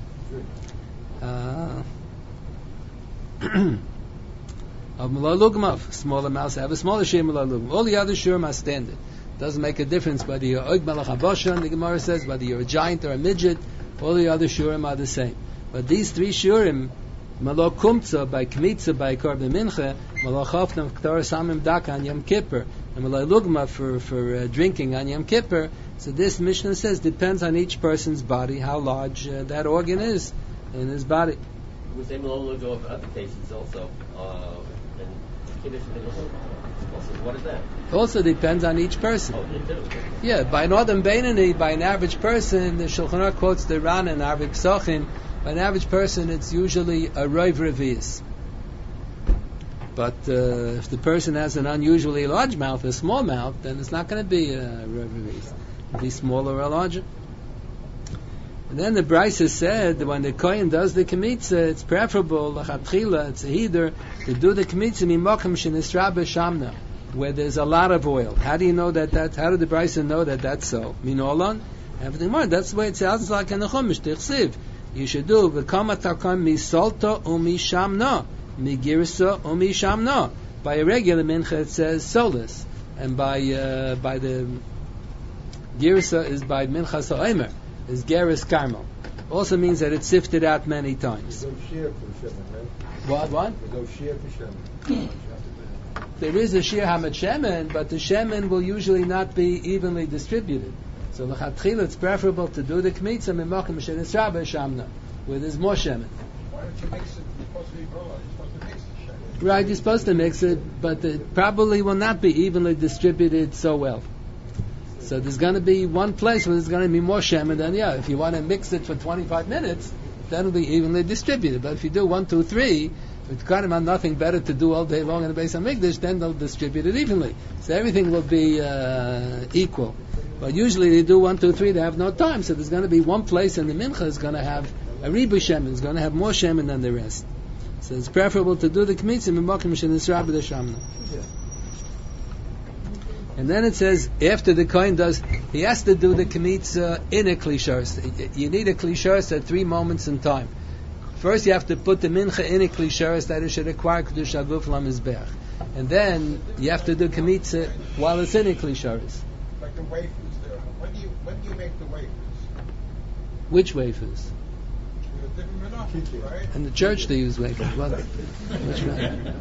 Of malo lugmav, smaller mouths have a smaller shear malo lugmav. All the other shurim are standard. Doesn't make a difference whether you're oig melech haboshan, the Gemara says, whether you're a giant or a midget. All the other shurim are the same. But these 3 shurim, malo kumtza by kmitza by korban mincha, malo chofnam k'tor samim daka on Yom Kippur, and malo lugma for drinking on Yom Kippur. So this Mishnah says depends on each person's body how large that organ is in his body. We say malo lugma of other cases also. And Kiddush and what is that? Also depends on each person. Oh, you do? Yeah, by an Adam Beinani, by an average person, the Shulchan Aruch quotes the Ran and Arvik Psachim. By an average person, it's usually a Rov Revius. But if the person has an unusually large mouth, a small mouth, then it's not going to be a Rov Revius. It'll be smaller or larger. And then the Brisa said that when the Kohen does the Kmitza, it's preferable, Lachatchila, it's a heater, to do the Kmitza Mimokim Shenisra B'Shamna, where there's a lot of oil. How do you know that how did the Brisa know that that's so? Minolan? Everything more. That's the way it sounds like in the Chumash, Tichsiv. You should do, V'kama Tarkam Misolta U'Mishamna, Migirsa U'Mishamna. By a regular mincha it says Solus. And by the Girsa is by Mincha So'emer. Is Geras Carmel. Also means that it's sifted out many times. There's no shear for Shemin, right? What? There's no shear for Shemin. There is a shear Hamad Shemin, but the Shemin will usually not be evenly distributed. So l'chatchila it's preferable to do the Kmitza Mimokim Shenisra B'Shamna, where there's more Shemin. Why don't you mix it? You're supposed to be You're supposed to mix the Shemin. Right, you're supposed to mix it, but it probably will not be evenly distributed so well. So there's going to be one place where there's going to be more shemen than if you want to mix it for 25 minutes, then it'll be evenly distributed. But if you do 1, 2, 3, with Karman nothing better to do all day long in the Beis HaMikdash, then they'll distribute it evenly. So everything will be equal. But usually they do 1, 2, 3, they have no time, so there's going to be one place in the Mincha is going to have a Ribu Shemen, is going to have more Shemen than the rest. So it's preferable to do the Kmitza in Mokim Shenisra B'Dashamna. And then it says, after the Kohen does, he has to do the Kmitza in a Klisharis. You need a Klisharis at 3 moments in time. First you have to put the Mincha in a Klisharis that it should acquire Kedush HaGuf LaMizbeach. And then you have to do Kmitza while it's in a Klisharis. Like the wafers there. When do you make the wafers? Which wafers? With the different menachos, right? In the church they use wafers. Which one?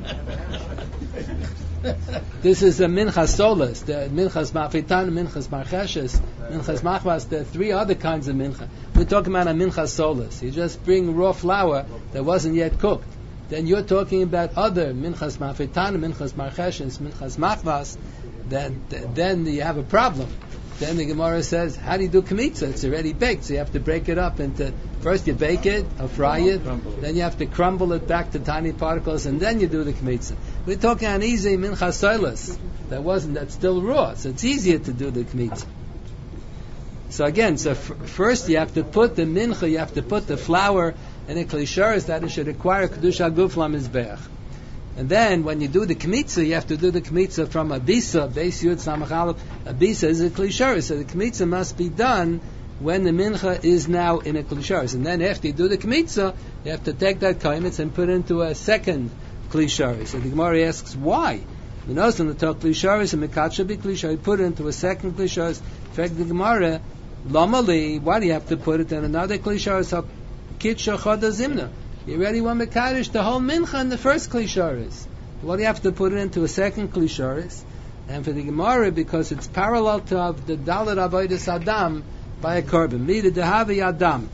This is a Minchas Solas, the Minchas Mafitan, Minchas Marcheshes, Minchas Machvas. There are 3 other kinds of Mincha. We're talking about a Minchas Solas. You just bring raw flour that wasn't yet cooked. Then you're talking about other Minchas Mafitan, Minchas Marcheshes, Minchas Machvas. Then you have a problem. Then the Gemara says, how do you do Kmitza? It's already baked, so you have to break it up into, first you bake it, or fry it, then you have to crumble it back to tiny particles, and then you do the Kmitza. We're talking on easy Minchas Solas. That's still raw, so it's easier to do the Kmitza. So again, first you have to put the Mincha, you have to put the flour in a Klisharis that it should acquire Kedush HaGuf LaMizbeach. And then when you do the Kmitza, you have to do the Kmitza from a Bisa, Beis Yud Samach Aleph. A Bisa is a Klisharis, so the Kmitza must be done when the Mincha is now in a Klisharis. And then after you do the Kmitza, you have to take that Kaimitz and put it into a second Klisharis. So the Gemara asks, why? We know in the Torah Klisharis and Mekatsha be Klisharis, you put it into a second Klisharis. In fact, the Gemara, Lamali, why do you have to put it in another Klisharis? Kitsha Choda Zimna. You already want Mekadosh the whole Mincha in the first Klisharis. What do you have to put it into a second Klisharis? And for the Gemara, because it's parallel to the Dalet Avodas Adam by a Korban. Mida Dehavi Adam.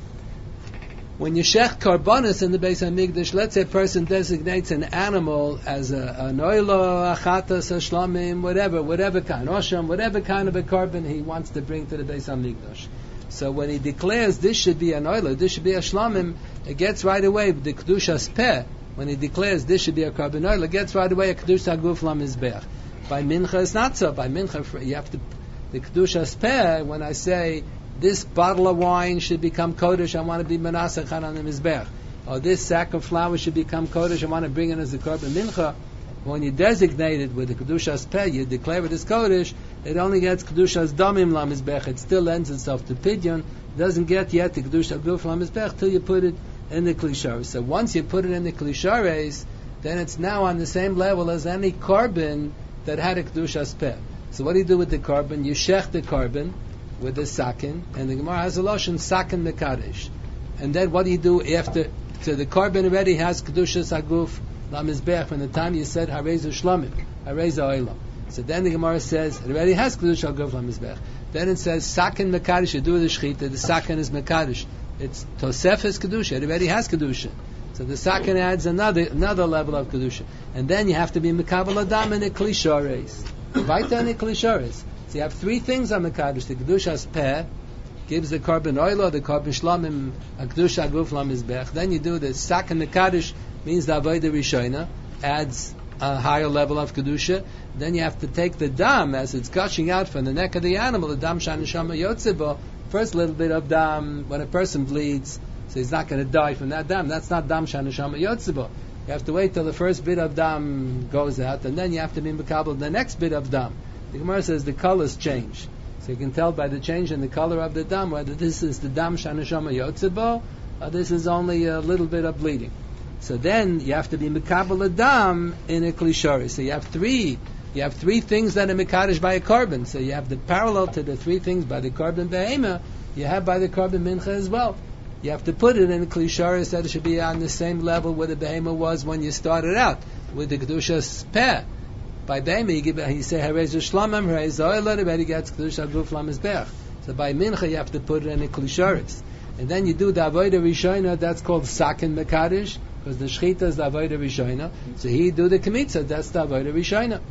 When you shech Korbanos in the Beis HaMikdash, let's say a person designates an animal as an oilo, a chatas, a shlamim, whatever kind, osham, whatever kind of a korban he wants to bring to the Beis HaMikdash. So when he declares this should be an oila, this should be a shlamim, it gets right away the kedushas peh. When he declares this should be a korban oila, it gets right away a kedush haguf lamizbeach. By mincha it's not so. By mincha you have to the kedushas peh. When I say this bottle of wine should become kodesh, I want to be menasach on the mizbeach. Or this sack of flour should become kodesh, I want to bring it as a korban mincha. When you designate it with the kedushas peh, you declare it as kodesh. It only gets kedushas damim lamizbech. It still lends itself to pidyon. It doesn't get yet the kedusha guf lamizbech till you put it in the klishares. So once you put it in the klishares, then it's now on the same level as any korban that had a kedushas peh. So what do you do with the korban? You shech the korban with the sakin, and the Gemara has a lashon sakin mekadesh. And then what do you do after? So the korban already has kedushas aguf lamizbech from the time you said harezu shlamim, harezu oilam. So then the Gemara says it already has kedusha aguf lamizbech. Then it says sakin mekadesh. You do the shechita. The sakin is mekadesh. It's tosefes kedusha. It already has kedusha. So the sakin adds another level of kedusha. And then you have to be mekabel adam in the klishares. Right in the klishares. So you have 3 things on mekadesh. The kedushas peh gives the korban oilo, the korban shlamim, a kedusha aguf lamizbech. Then you do the sakin mekadesh, means the avodah rishona, adds a higher level of kedusha. Then you have to take the dam as it's gushing out from the neck of the animal, the dam shanishama yotzebo. First little bit of dam when a person bleeds, so he's not going to die from that dam. That's not dam shanishama yotzebo. You have to wait till the first bit of dam goes out, and then you have to be mekabel the next bit of dam. The Gemara says the colors change, so you can tell by the change in the color of the dam whether this is the dam shanishama yotzebo or this is only a little bit of bleeding. So then you have to be mekabel adam in a klishari. So you have three things that are mekadesh by a korban. So you have the parallel to the 3 things by the korban behema, you have by the korban mincha as well. You have to put it in a klisharis that it should be on the same level where the behema was when you started out with the kedushas peh. By behema you say harezu shlamim, harezu oilah, everybody gets kedusha guf lamizbech. So by mincha you have to put it in a klisharis. And then you do the avodah rishona, that's called sakin mekadesh, because the shechita is the avodah rishona. So he do the kemitza, that's the avodah rishona.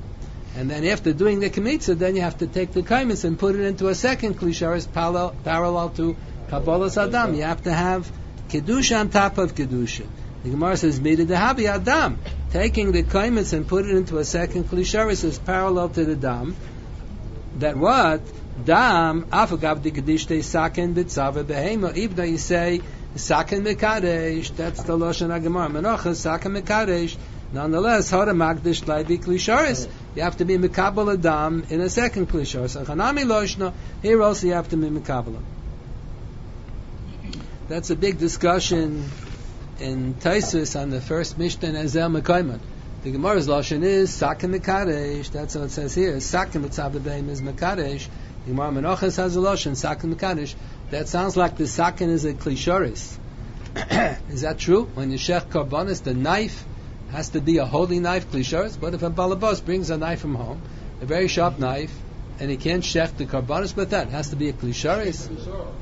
And then after doing the Kmitza, then you have to take the Kaimis and put it into a second Kli Sharis parallel to Kabbalas Adam. You have to have Kedusha on top of Kedusha. The Gemara says, Mida dehavi Adam. Taking the Kaimis and put it into a second Kli Sharis is parallel to the Dam. That what? Dam, afagav di Kedishte Saken B'tzava Behema. Even though you say, Saken Mekadesh, that's the Lashon HaGemara. Menocha, Saken Mekadesh. Nonetheless, Hara Magdish Leibi Kli Sharis. You have to be Mekabel Adam in a second Kli Sharis. Chanami Loshna, here also you have to be Mekabel. That's a big discussion in Taisus on the first Mishnah in Ezel Mekayman. The Gemara's Lashon is Saken Mekadesh. That's what it says here. Saken B'tzava Behema is Mekadesh. The Gemara Menachos has a Lashon, Saken Mekadesh. That sounds like the Saken is a Kli Sharis. Is that true? When you shech Karbonis, the knife has to be a holy knife, Kli Sharis. But if a balabos brings a knife from home, a very sharp knife, and he can't shech the Karbonis with that, it has to be a Kli Sharis.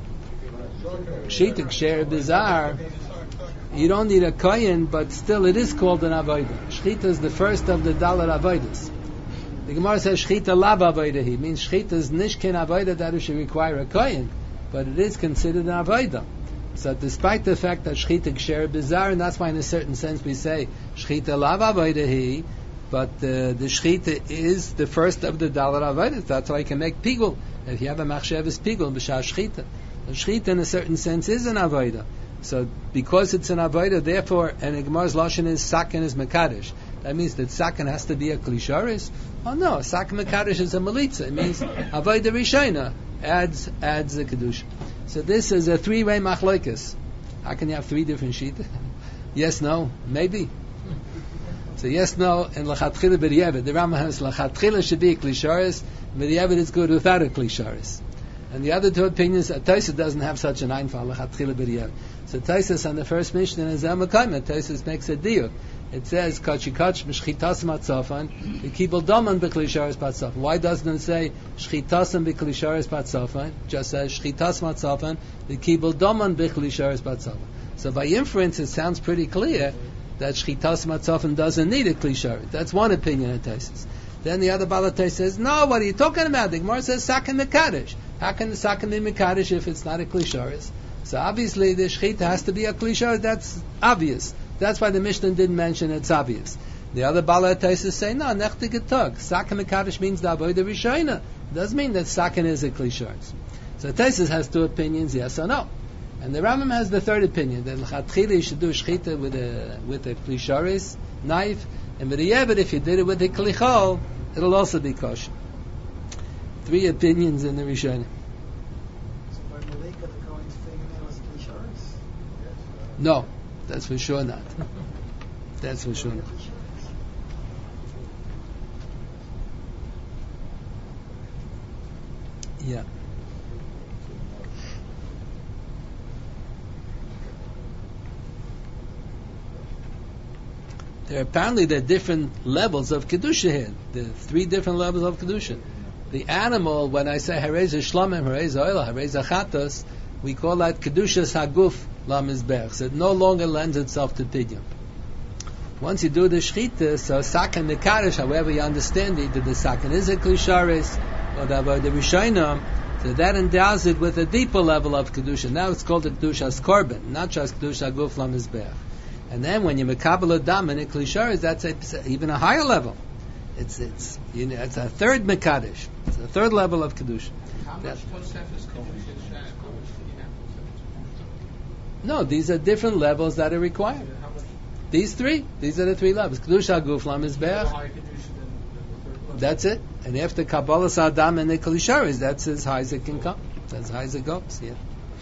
Shita Ksher Bizarre. You don't need a kohen, but still it is called an avodah. Shchita is the first of the dalar avodas. The Gemara says shchita lav avodah. He means shchita is nishken avodah that it should require a kohen, but it is considered an avodah. So despite the fact that shchita ksher bizarre, and that's why in a certain sense we say shchita lav avodah, but the shchita is the first of the dalar avodas. That's why you can make pigul. If you have a machshavas pigul b'shah shchita, the shchita in a certain sense is an avodah. So because it's an avodah, therefore, and the Gemara's lashon is saken is mekadesh. That means that saken has to be a Kli Sharis. Oh no, saken mekadesh is a melitza. It means avodah rishayna adds the kedusha. So this is a three-way machlokes. How can you have three different shita? Yes, no, maybe. So yes, no, and lachatchila b'diavad. The Rambam has lachatchila should be a Kli Sharis. B'diavad is good without a Kli Sharis. And the other two opinions, Taisus doesn't have such an einfall, lachatchila b'diavad. So Taisus on the first Mishnah is Zamakayma. Taisus makes a deal. It says Kachikach Mishchitas Matzafan Kibul Daman B'Kli Sharis Batzafan. Why doesn't it say Shchitasam B'Kli Sharis Batzafan? Just says Shchitas Matzafan Kibul Daman B'Kli Sharis Batzafan. So by inference, it sounds pretty clear that Shchitas Matzafan doesn't need a Kli Sharis. That's one opinion of Taisus. Then the other Balatay says, no, what are you talking about? The Gemara says Saken Mekadesh. How can the Saken be Mekadesh if it's not a Kli Sharis? So obviously the shchita has to be a Kli Sharis. That's obvious. That's why the Mishnah didn't mention it's obvious. The other Bala Taisus say no, nechti getug. Saken mekadesh means the avodah rishayna. It doesn't mean that saken is a Kli Sharis. So Taisus has two opinions, yes or no. And the Rambam has the third opinion that l'chatchila you should do shchita with a Kli Sharis knife, and with a yeved if you did it with a Kli Chol, it'll also be kosher. Three opinions in the Rishayna. No, that's for sure not. That's for sure not. Yeah. There are different levels of kedusha here. There are three different levels of kedusha. The animal, when I say hareza shlamim, hareza oila, hareza chatos, we call that kedushas haguf lamizbech. So it no longer lends itself to pidyon. Once you do the shchita, so saken mekadesh, however you understand it, that the saken is a Kli Sharis, or the rishayna, so that endows it with a deeper level of kedusha. Now it's called the kedushas korban, not just kedusha haguf lamizbech. And then when you mekabel adam in a Kli Sharis, that's even a higher level. It's a third mekadesh. It's a third level of kedusha. How much Tosef is kedusha? No, these are different levels that are required. These are the three levels. Kedusha Guf Lamizbeach. That's it. And after Kabbalas Adam and the Kli Sharis, that's as high as it can come. That's as high as it goes. Yeah.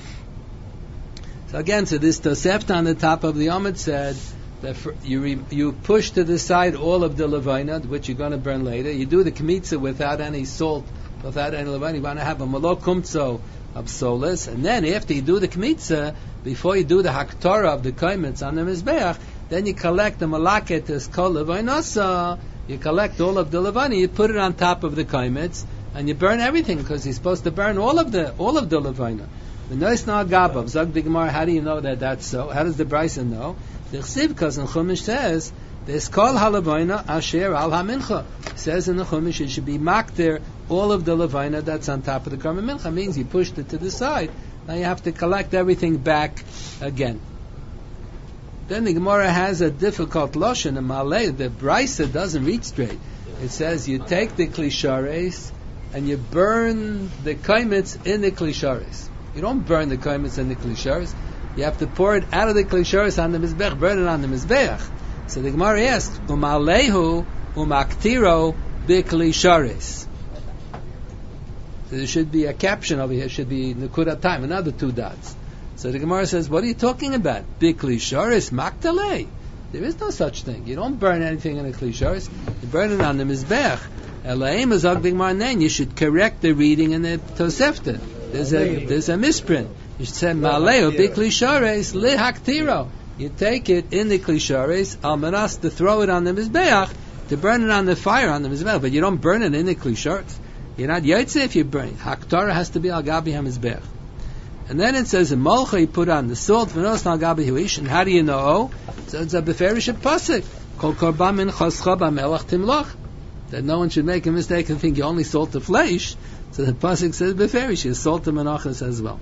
So again, this Tosefta on the top of the Amud said that you push to the side all of the Levina, which you're going to burn later. You do the Kmitza without any salt, without any Levina. You want to have a Malok Kumtzo of Solis, and then after you do the Kmitza, before you do the Haktorah of the Kaimitz on the Mizbeach, then you collect the Malaket as Kol Levainasa, you collect all of the Levana, you put it on top of the Kaimitz, and you burn everything, because you're supposed to burn all of the Levana. The Nois Na Gabav, Zog the Gemara, how do you know that that's so? How does the Bryson know? The Chsiv, because in Chumash says This kol halavoina asher al hamincha. Says in the Chumash it should be makter all of the lavoina that's on top of the korban mincha. Means you pushed it to the side. Now you have to collect everything back again. Then the Gemara has a difficult lashon in Malay. The Brisa doesn't read straight. It says you take the klishares and you burn the kaimitz in the klishares. You don't burn the kaimitz in the klishares. You have to pour it out of the klishares on the mizbech, burn it on the mizbech. So the Gemara asks, Umalehu umaktiro biklishares. So there should be a caption over here. It should be Nekudat time, another 2 dots. So the Gemara says, what are you talking about? Bikli sharis maktalei. There is no such thing. You don't burn anything in a kli sharis. You burn it on the mizbech. Elaim azag b'gmarnen. You should correct the reading in the Tosefta. There's a misprint. You should say maleo bikli sharis lihaktiro. You take it in the kli sharis al manas to throw it on the mizbech, to burn it on the fire on the mizbech, but you don't burn it in the kli sharis. You're not yotze if you burn it. Haktara has to be al gabi hamizbech. And then it says in Molcha you put on the salt v'nos al gabi huish. And how do you know? So it's a beferish pasuk. Kol korban min chascha b'melach timloch. That no one should make a mistake and think you only salt the flesh. So the pasuk says beferish. You salt the menachas as well.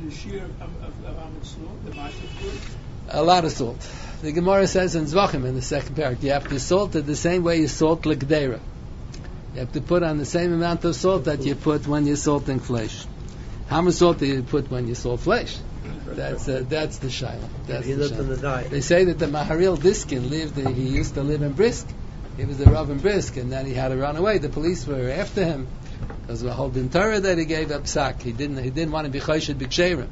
A lot of salt. The Gemara says in Zvachim in the second parak, you have to salt it the same way you salt l'gdeira. You have to put on the same amount of salt that you put when you're salting flesh. How much salt do you put when you salt flesh? That's the shaila. That's the shaila. They say that the Maharil Diskin he used to live in Brisk. He was the Rav in Brisk, and then he had to run away. The police were after him because of the whole din Torah that he gave up sak. He didn't want to be choshed b'ksherim.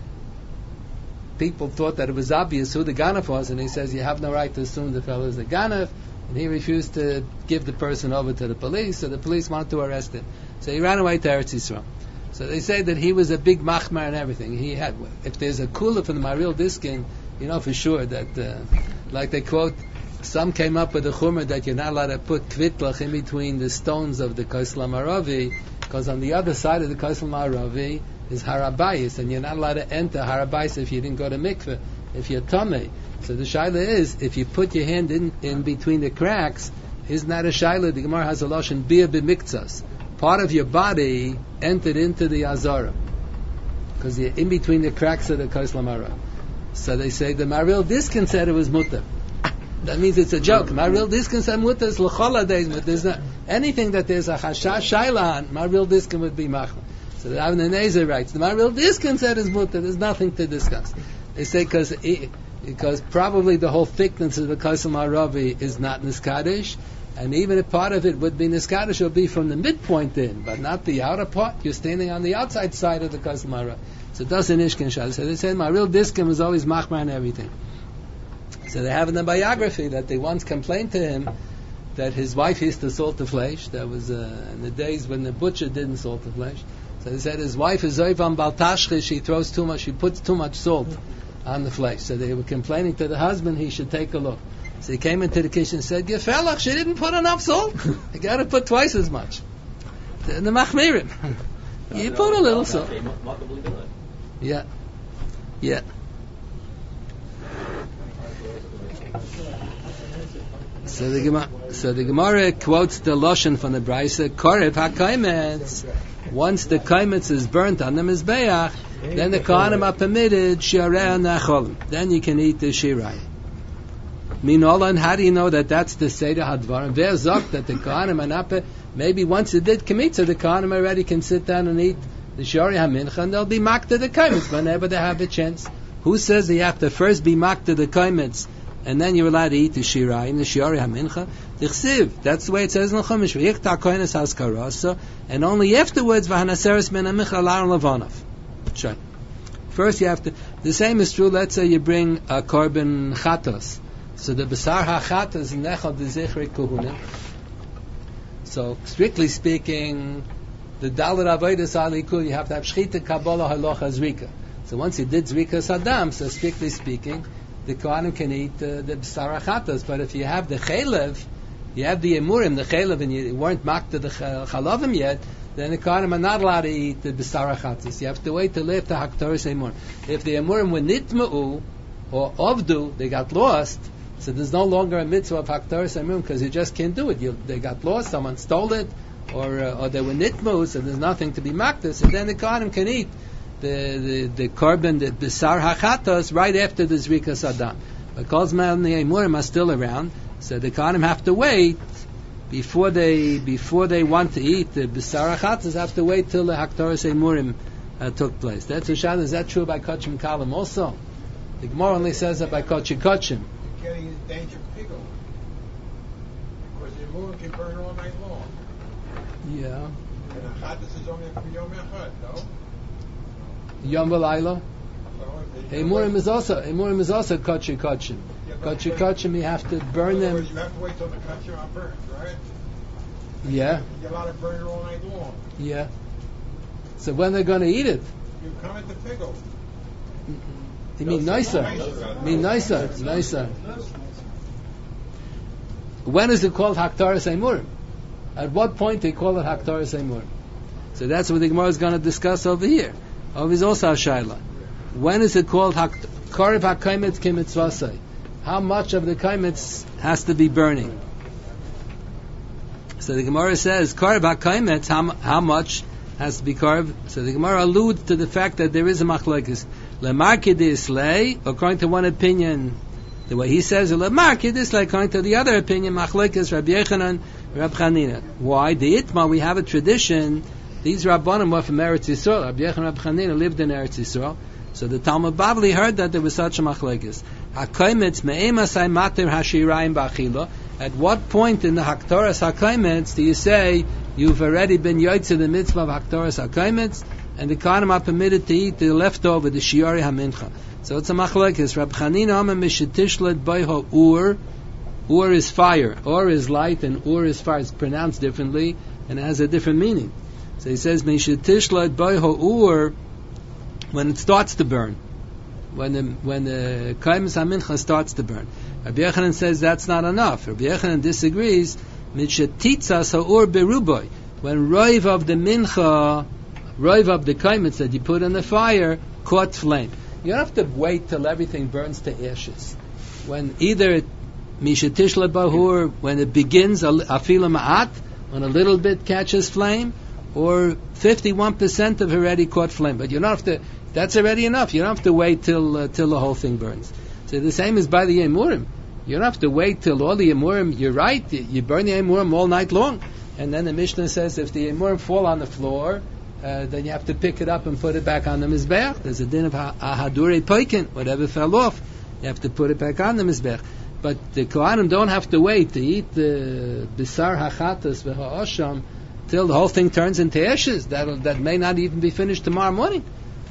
People thought that it was obvious who the ganef was, and he says you have no right to assume the fellow is the ganef. And he refused to give the person over to the police, so the police wanted to arrest him. So he ran away to Eretz Yisrael. So they say that he was a big machmar and everything. He had, if there's a kula from the Maril Diskin, you know for sure that, like they quote, some came up with a chumrah that you're not allowed to put kvitlach in between the stones of the Kosel Maravi, because on the other side of the Kosel Maravi is Harabayis, and you're not allowed to enter Harabayis if you didn't go to mikveh, if you're tamei. So the shaila is, if you put your hand in between the cracks, isn't that a shaila? The Gemara has a lashon bia b'miktzas. Part of your body entered into the Azara because you're in between the cracks of the Kosel Mara. So they say the Maril Diskin said it was mutter. That means it's a joke. Maril Diskin said mutter is l'chola days, but there's not anything that there's a chashash shaila on. Maril Diskin would be machma. So the Avnei Nezer writes, the Maril Diskin said is mutter. There's nothing to discuss. They say because probably the whole thickness of the Kosel Maravi is not niskadish. And even if part of it would be niskadish, it would be from the midpoint in, but not the outer part. You're standing on the outside side of the Kosel Mara. So it doesn't ishkin shad. So they said my real diskim was always machmar and everything. So they have in the biography that they once complained to him that his wife used to salt the flesh. That was in the days when the butcher didn't salt the flesh. So they said his wife is zoivan baltashche. She puts too much salt on the flesh. So they were complaining to the husband he should take a look. So he came into the kitchen and said, Gefelach, she didn't put enough salt. You got to put twice as much. The machmirim. You put a little salt. Yeah. So the Gemara quotes the Lashon from the Brisa, Korev HaKaimetz. Once the Kaimetz is burnt on the Mizbeach, then the Kohanim are permitted, Shirei Nachol. Then you can eat the Shirei. Minolan, how do you know that that's the Seder Hadvarim? Ve'ezok, that the Kohanim are not, maybe once it did commit, so the Kohanim already can sit down and eat the Shari HaMincha, and they'll be mocked to the Kaimetz whenever they have a chance. Who says that you have to first be mocked to the Kaimetz, and then you're allowed to eat the Shirai and the Shari HaMincha? Dichsiv, that's the way it says in the Chumash, V'yichta Kohenes Haskarasa, and only afterwards, V'hanaseres ben HaMincha Laron Levanov. Sure. First you have to, the same is true, let's say you bring a korban chatos. So the Basar HaChat is Nechal de Zichri Kuhunim. So strictly speaking, the Dalit Avodas Alikul, you have to have Shchita Kabbalah Halacha Zrika. So once you did Zrika Saddam, so strictly speaking, the Kohanim can eat the Basar HaChatas. But if you have the Chalev, you have the Emurim, the Chalev, and you weren't marked to the Chalavim yet, then the Kohanim are not allowed to eat the Basar HaChatas. You have to wait till after Haktoris Emurim. If the Emurim were Nitma'u, or Ovdu, they got lost, So there's no longer a mitzvah of Haktaras Emurim because you just can't do it. They got lost, someone stole it, or they were nitmus, and there's nothing to be makdas, and then the Kohanim can eat the korban, the Bisar HaChatos, right after the Zrikas Adam. Because Ma'al Emurim are still around, so the Kohanim have to wait before they want to eat the Bisar HaChatos, have to wait till the Haktaras Emurim took place. That's Ushad. Is that true by Kochim Kalim also? The Gemara only says that by Kochim Kochim. You're getting in danger of pickle. Because the moon can burn all night long. Yeah. And the Chaddis is only for Yom Echad, no? Yom V'Layla. So Emurim is also Kochim Kochim. Kochim Kochim, you have to burn them. You have to wait till the kosher are burnt, right? Yeah. You're allowed to burn it all night long. Yeah. So when they're going to eat it? You come at the pickle. You mean nicer? Nicer. When is it called Haktaras Emurim? At what point they call it Haktaras Emurim? So that's what the Gemara is going to discuss over here. Over is also a shaila. When is it called Karev HaKaimetz Kimitzvasai? How much of the kaimetz has to be burning? So the Gemara says Karev HaKaimetz, how much has to be carved? So the Gemara alludes to the fact that there is a machlokes. Lemarkidis lay, according to one opinion, the way he says it, lemarkidis lay, according to the other opinion, machlokes Rabbi Yechanan, Rabbi Chanina. Why? The Itma, we have a tradition. These Rabbanim were from Eretz Yisrael. Rabbi Yechanan, Rabbi Chanina lived in Eretz Yisrael. So the Talmud Bavli heard that there was such a machlokes. Hakaimetz me'emasai mater hashirayim ba'achila. At what point in the Haktaras HaKaimetz do you say you've already been yotzei the mitzvah of Haktaras HaKaimetz, and the Kohanim are permitted to eat the leftover, the Shiori HaMincha? So it's a machlokes. Rabbi Chanina Amar Mishetishlet Boiho Ur. Ur is fire. Ur is light, and Ur is fire. It's pronounced differently, and it has a different meaning. So he says Mishetishlet Boiho Ur, when it starts to burn, when the Kaimes HaMincha starts to burn. Rabbi Yechanan says that's not enough. Rabbi Yechanan disagrees. Mitshetitza sa'ur beruboy. When roiv of the mincha, roiv of the kaimetz that you put on the fire, caught flame. You don't have to wait till everything burns to ashes. When either mishetishla bahur, when it begins afila ma'at, when a little bit catches flame, or 51% have already caught flame. But you don't have to. That's already enough. You don't have to wait till the whole thing burns. So the same is by the Emurim. You don't have to wait till all the Emurim. You're right. You burn the Emurim all night long, and then the Mishnah says if the Emurim fall on the floor, then you have to pick it up and put it back on the mizbeach. There's a din of ahadurei poikin. Whatever fell off, you have to put it back on the mizbeach. But the Kohanim don't have to wait to eat the bisar hachatas v'ha'osham till the whole thing turns into ashes. That may not even be finished tomorrow morning.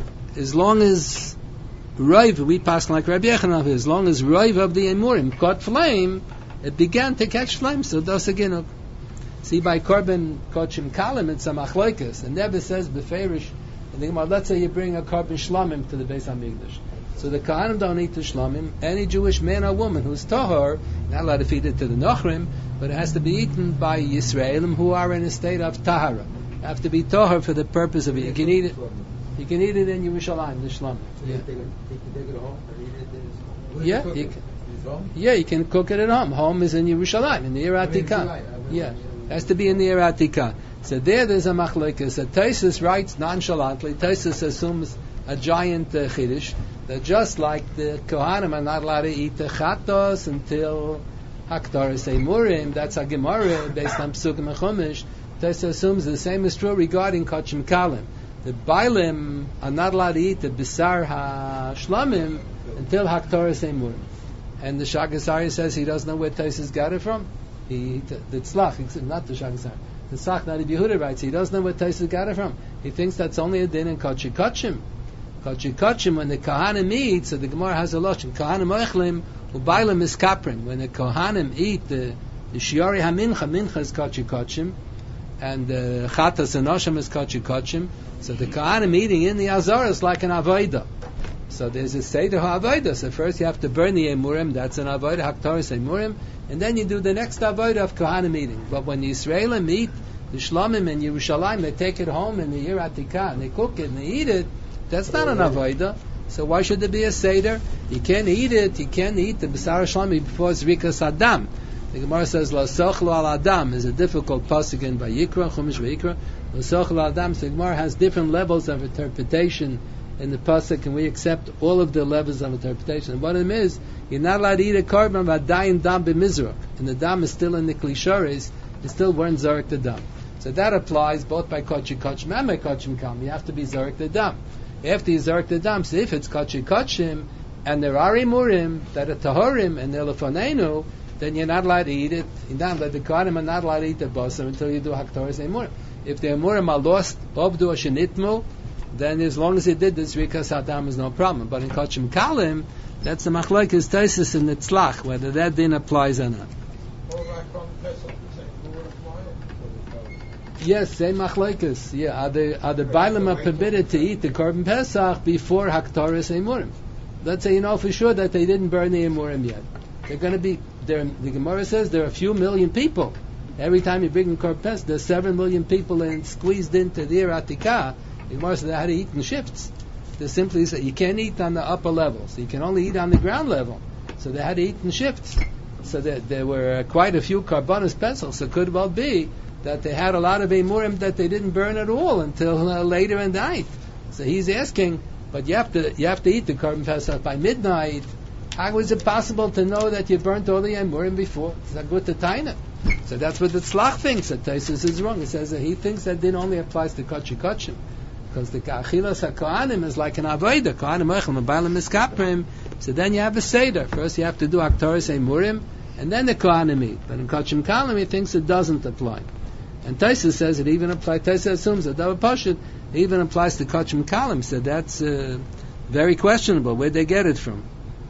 As long as Roiv, we pass like Rabbi Yechanan, as long as Roiv of the Emurim caught flame, it began to catch flame. So das again. See, by Korban Kochim Kalim, it's a machlokes. And Never says beferish. Let's say you bring a Korban Shlamim to the Beis Hamikdash. So the Kohanim don't eat the Shlamim. Any Jewish man or woman who's tahor, not allowed to feed it to the Nochrim, but it has to be eaten by Yisraelim who are in a state of tahara. Have to be tahor for the purpose of it. You can eat it. You can eat it in Yerushalayim, the shlam. Yeah. Take it home and eat it. Yeah, you can. Yeah, you can cook it at home. Home is in Yerushalayim, in the Ir Atikah. Yeah, it has to be in the Ir Atikah. So there's a machlokes. So Tosfos writes nonchalantly. Tosfos assumes a giant chiddush that just like the Kohanim are not allowed to eat the chatos until Haktaras Emurim. That's a Gemara based on Psukim and Chumash. Tosfos assumes the same is true regarding Kochim Kalim. The Bailim are not allowed to eat the Bisar HaShlamim until Haktaras Emurim. And the Shagasari says he doesn't know where Tosfos got it from. The Tzlach, not the Shagasari. The Tzlach, not the Yehuda writes, he doesn't know where Tosfos got it from. He thinks that's only a din in Kochim Kochim. Kochim Kochim, when the Kohanim eat, so the Gemara has a lotion, Kohanim Oichlim, Ubailim is Kaprin. When the Kohanim eat the Shiori HaMincha, Mincha is Kochim Kochim, and the Chatas and Osham is Kochim Kochim. So the Kohanim eating in the Azor is like an Avodah. So there's a Seder HaAvodah. So first you have to burn the Emurim, that's an Avodah, Haktaras Emurim, and then you do the next Avodah of Kohanim eating. But when the Yisraelim eat the Shlamim in Yerushalayim, they take it home in the Ir Atikah, and they cook it and they eat it, that's not an Avodah. So why should there be a seder? You can't eat it. You can't eat the B'sar Shlami before it's Rikas Adam. The Gemara says, Lo sochlo al Adam is a difficult pasuk in Vayikra, Chumash Vayikra. Lo sochlo al Adam. So the Gemara has different levels of interpretation in the pasuk, and we accept all of the levels of interpretation. And one of them is, you're not allowed to eat a korban v'adayin dam b'mizrach. And the dam is still in the klisharis, you still weren't zarek the dam. So that applies both by kochi kochim and by kochim kam. You have to be zarek the dam. After you zarek the dam, so if it's kochi kochim, and there are imurim that are tahorim and they're lefanenu, then you're not allowed to eat it. You're not allowed, the kohanim are not allowed to eat the basar until you do haktoras imurim. If the imurim are lost, obdu or shenitmu, then as long as it did this rikas adam is no problem. But in kochim kalim, that's the machlokes taisus in Nitzlach, whether that din applies or not. Yes, same machlokes. Yeah, are the bailam permitted to eat the korban pesach before haktoras imurim? Let's say you know for sure that they didn't burn the imurim yet. They're going to be there. The Gemara says there are a few million people. Every time you bring in korban pesach, there's 7 million people squeezed into the Atikah. The Gemara says they had to eat in shifts. They simply say you can't eat on the upper level, so you can only eat on the ground level. So they had to eat in shifts. So there were quite a few karbanos pesach. So it could well be that they had a lot of emurim that they didn't burn at all until later in the night. So he's asking, but you have to eat the korban pesach by midnight. How is it possible to know that you burnt all the emurim before? It's not good to taina. So that's what the Tzlach thinks. That Taisus is wrong. He says that he thinks that din only applies to kochi kochim. Because the achilas hakohanim is like an avodah. Kohanim oichel mebalim miskaprim. So then you have a seder. First you have to do haktoras emurim, and then the kohanim eat. But in kochim kalim he thinks it doesn't apply. And Taisus says it even applies. Taisus assumes that Davar Pashut even applies to kochim kalim. So that's very questionable. Where'd they get it from?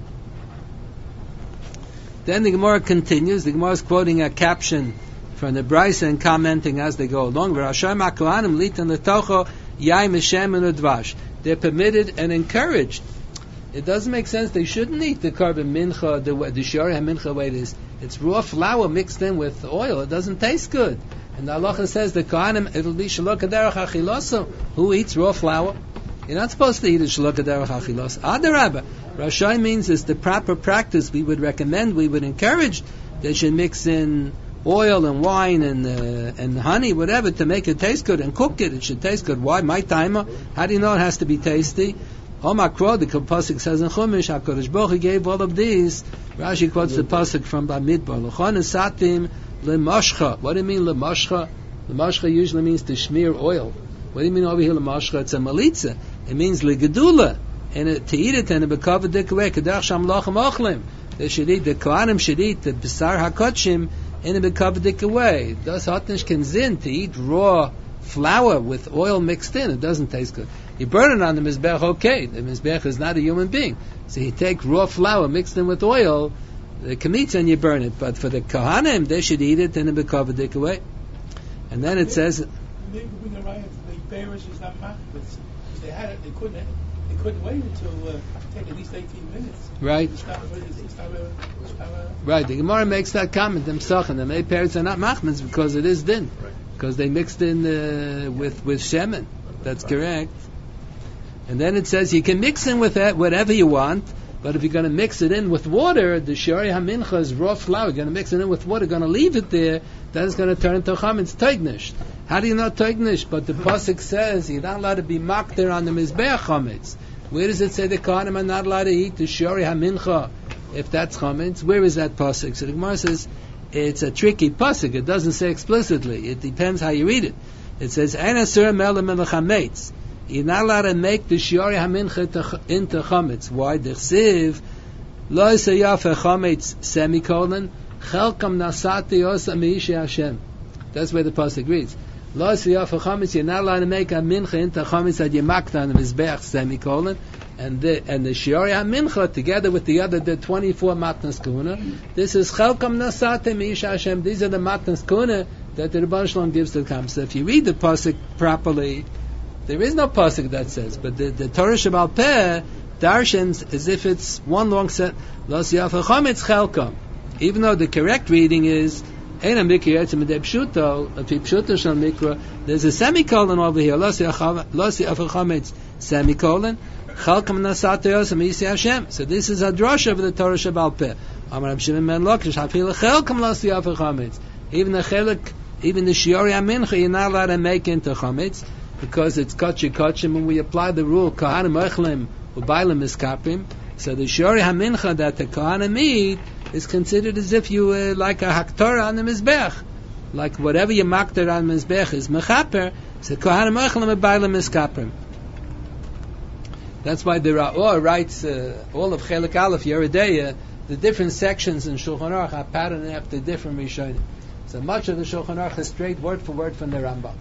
Then the Gemara continues. The Gemara is quoting a caption from the Brisa and commenting as they go along. They're permitted and encouraged. It doesn't make sense. They shouldn't eat the korban mincha, the shiur mincha way it is. It's raw flour mixed in with oil. It doesn't taste good. And the halacha says the kohanim, it'll be shalok haderech achiloso. Who eats raw flour? You're not supposed to eat it shalok haderech achiloso. Adarabba. Rashai means it's the proper practice. We would recommend, we would encourage. They should mix in oil and wine and honey, whatever, to make it taste good and cook it. It should taste good. Why? My timer. How do you know it has to be tasty? Omakro, the pasuk says in Chumash, HaKadosh Baruch Hu gave all of these. Rashi quotes the pasuk from Bamidbar. L'chon esatim le'mashcha. What do you mean le'mashcha? Le'mashcha usually means to smear oil. What do you mean over here le'mashcha? It's a malitza. It means le'gedula. And to eat it and to cover the way kedach sham lachem ochlim. They should eat, the kohanim should eat the b'sar hakochim in a bekavdik way. Das hat nicht keinen Sinn to eat raw flour with oil mixed in. It doesn't taste good. You burn it on the mizbech, okay. The mizbech is not a human being. So you take raw flour mixed in with oil, the kamitza, and you burn it. But for the kohanim, they should eat it in a bekavdik way. And then it says, They bearish is not machmas. They had it. They couldn't wait until take at least 18 minutes. Right. Right. The Gemara makes that comment. Them sachan, the May parents are not machmas because it is din, because they mixed in with shemen. That's correct. And then it says you can mix in with that whatever you want, but if you're going to mix it in with water, the shari hamincha is raw flour. You're going to mix it in with water. Going to leave it there. Then it's going to turn into chametz teignish. How do you know teignish? But the pasuk says you're not allowed to be makter on the mizbeach chametz. Where does it say the kohanim are not allowed to eat the shari hamincha if that's chametz? Where is that pasuk? So the Gemara says it's a tricky pasuk. It doesn't say explicitly. It depends how you read it. It says ein asur melem chametz. You're not allowed to make the shari hamincha into chametz. Why? Dechsiv lo yafe chametz semicolon chelkam nasati osa meishi Hashem. That's where the pasuk reads. Lo yafe chametz. You're not allowed to make a mincha into chametz that you makta on the mizbeach semicolon. And the shari hamincha together with the 24 matnas kuna. This is chelkam nasati meishi Hashem. These are the matnas kuna that the Rebbeinu Shalom gives to the Kam. So if you read the pasuk properly, there is no pasuk that says, but the Torah Shebal Peh darshans as if it's one long set. Los yafa chametz chelkam. Even though the correct reading is Eina mikra yetzim medei pshuto, if pshuto shel mikra, there's a semicolon over here. Los yafa chametz semicolon. Chalkam nasat yosem isi Hashem. So this is a drasha of the Torah Shabbal Peh. Amar Reb Shimon ben Lakish, hafil chelkam las yafeh chametz. Even the chelik, even the shiori hamincha, you're not allowed to make into chametz because it's kachi kachim. When we apply the rule kahanim echlim ubaylim miskapim, so the shiori hamincha that the kahanim eat is considered as if you were like a haktorah on the mizbech, like whatever you makter on the mizbech is mechaper. So kahanim echlim ubaylim miskapim. That's why the Ra'or writes all of Chelik Aleph Yerideiah, the different sections in Shulchan Aruch are patterned after different Rishonim. So much of the Shulchan Aruch is straight word for word from the Rambam.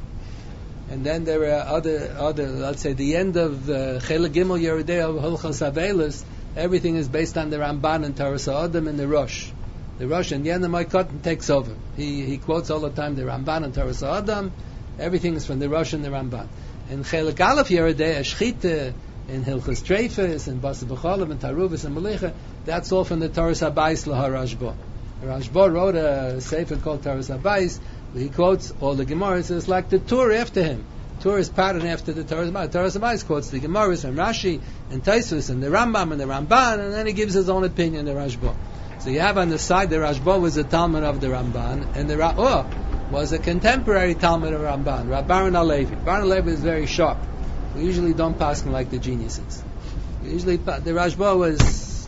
And then there are other, let's say, the end of Chelik Gimel Yerideiah of Hilchos Avelis, everything is based on the Ramban and Torah Sa'adim and the Rosh. The Rosh and Yen Moikotin takes over. He quotes all the time the Ramban and Torah Sa'adim. Everything is from the Rosh and the Ramban. And Chelik Aleph Yerideiah, Shchita, in Hilchos Treifes, and Basa B'cholim, and Taruvas, and Melicha, that's all from the Torah Sabayis LaHarashba. Rashba wrote a sefer called Torah Sabayis, where he quotes all the Gemaras. It's like the Tur after him. Tur is patterned after the Torah Sabayis. Torah Sabayis quotes the Gemaras and Rashi, and Taisus, and the Rambam, and the Ramban, and then he gives his own opinion, the Rashba. So you have on the side, the Rashba was a Talmud of the Ramban, and the Ra'or was a contemporary Talmud of Ramban, Rabbaran Alevi. Rabbaran Alevi is very sharp. We usually don't pass them like the geniuses. We usually, the Rashba was,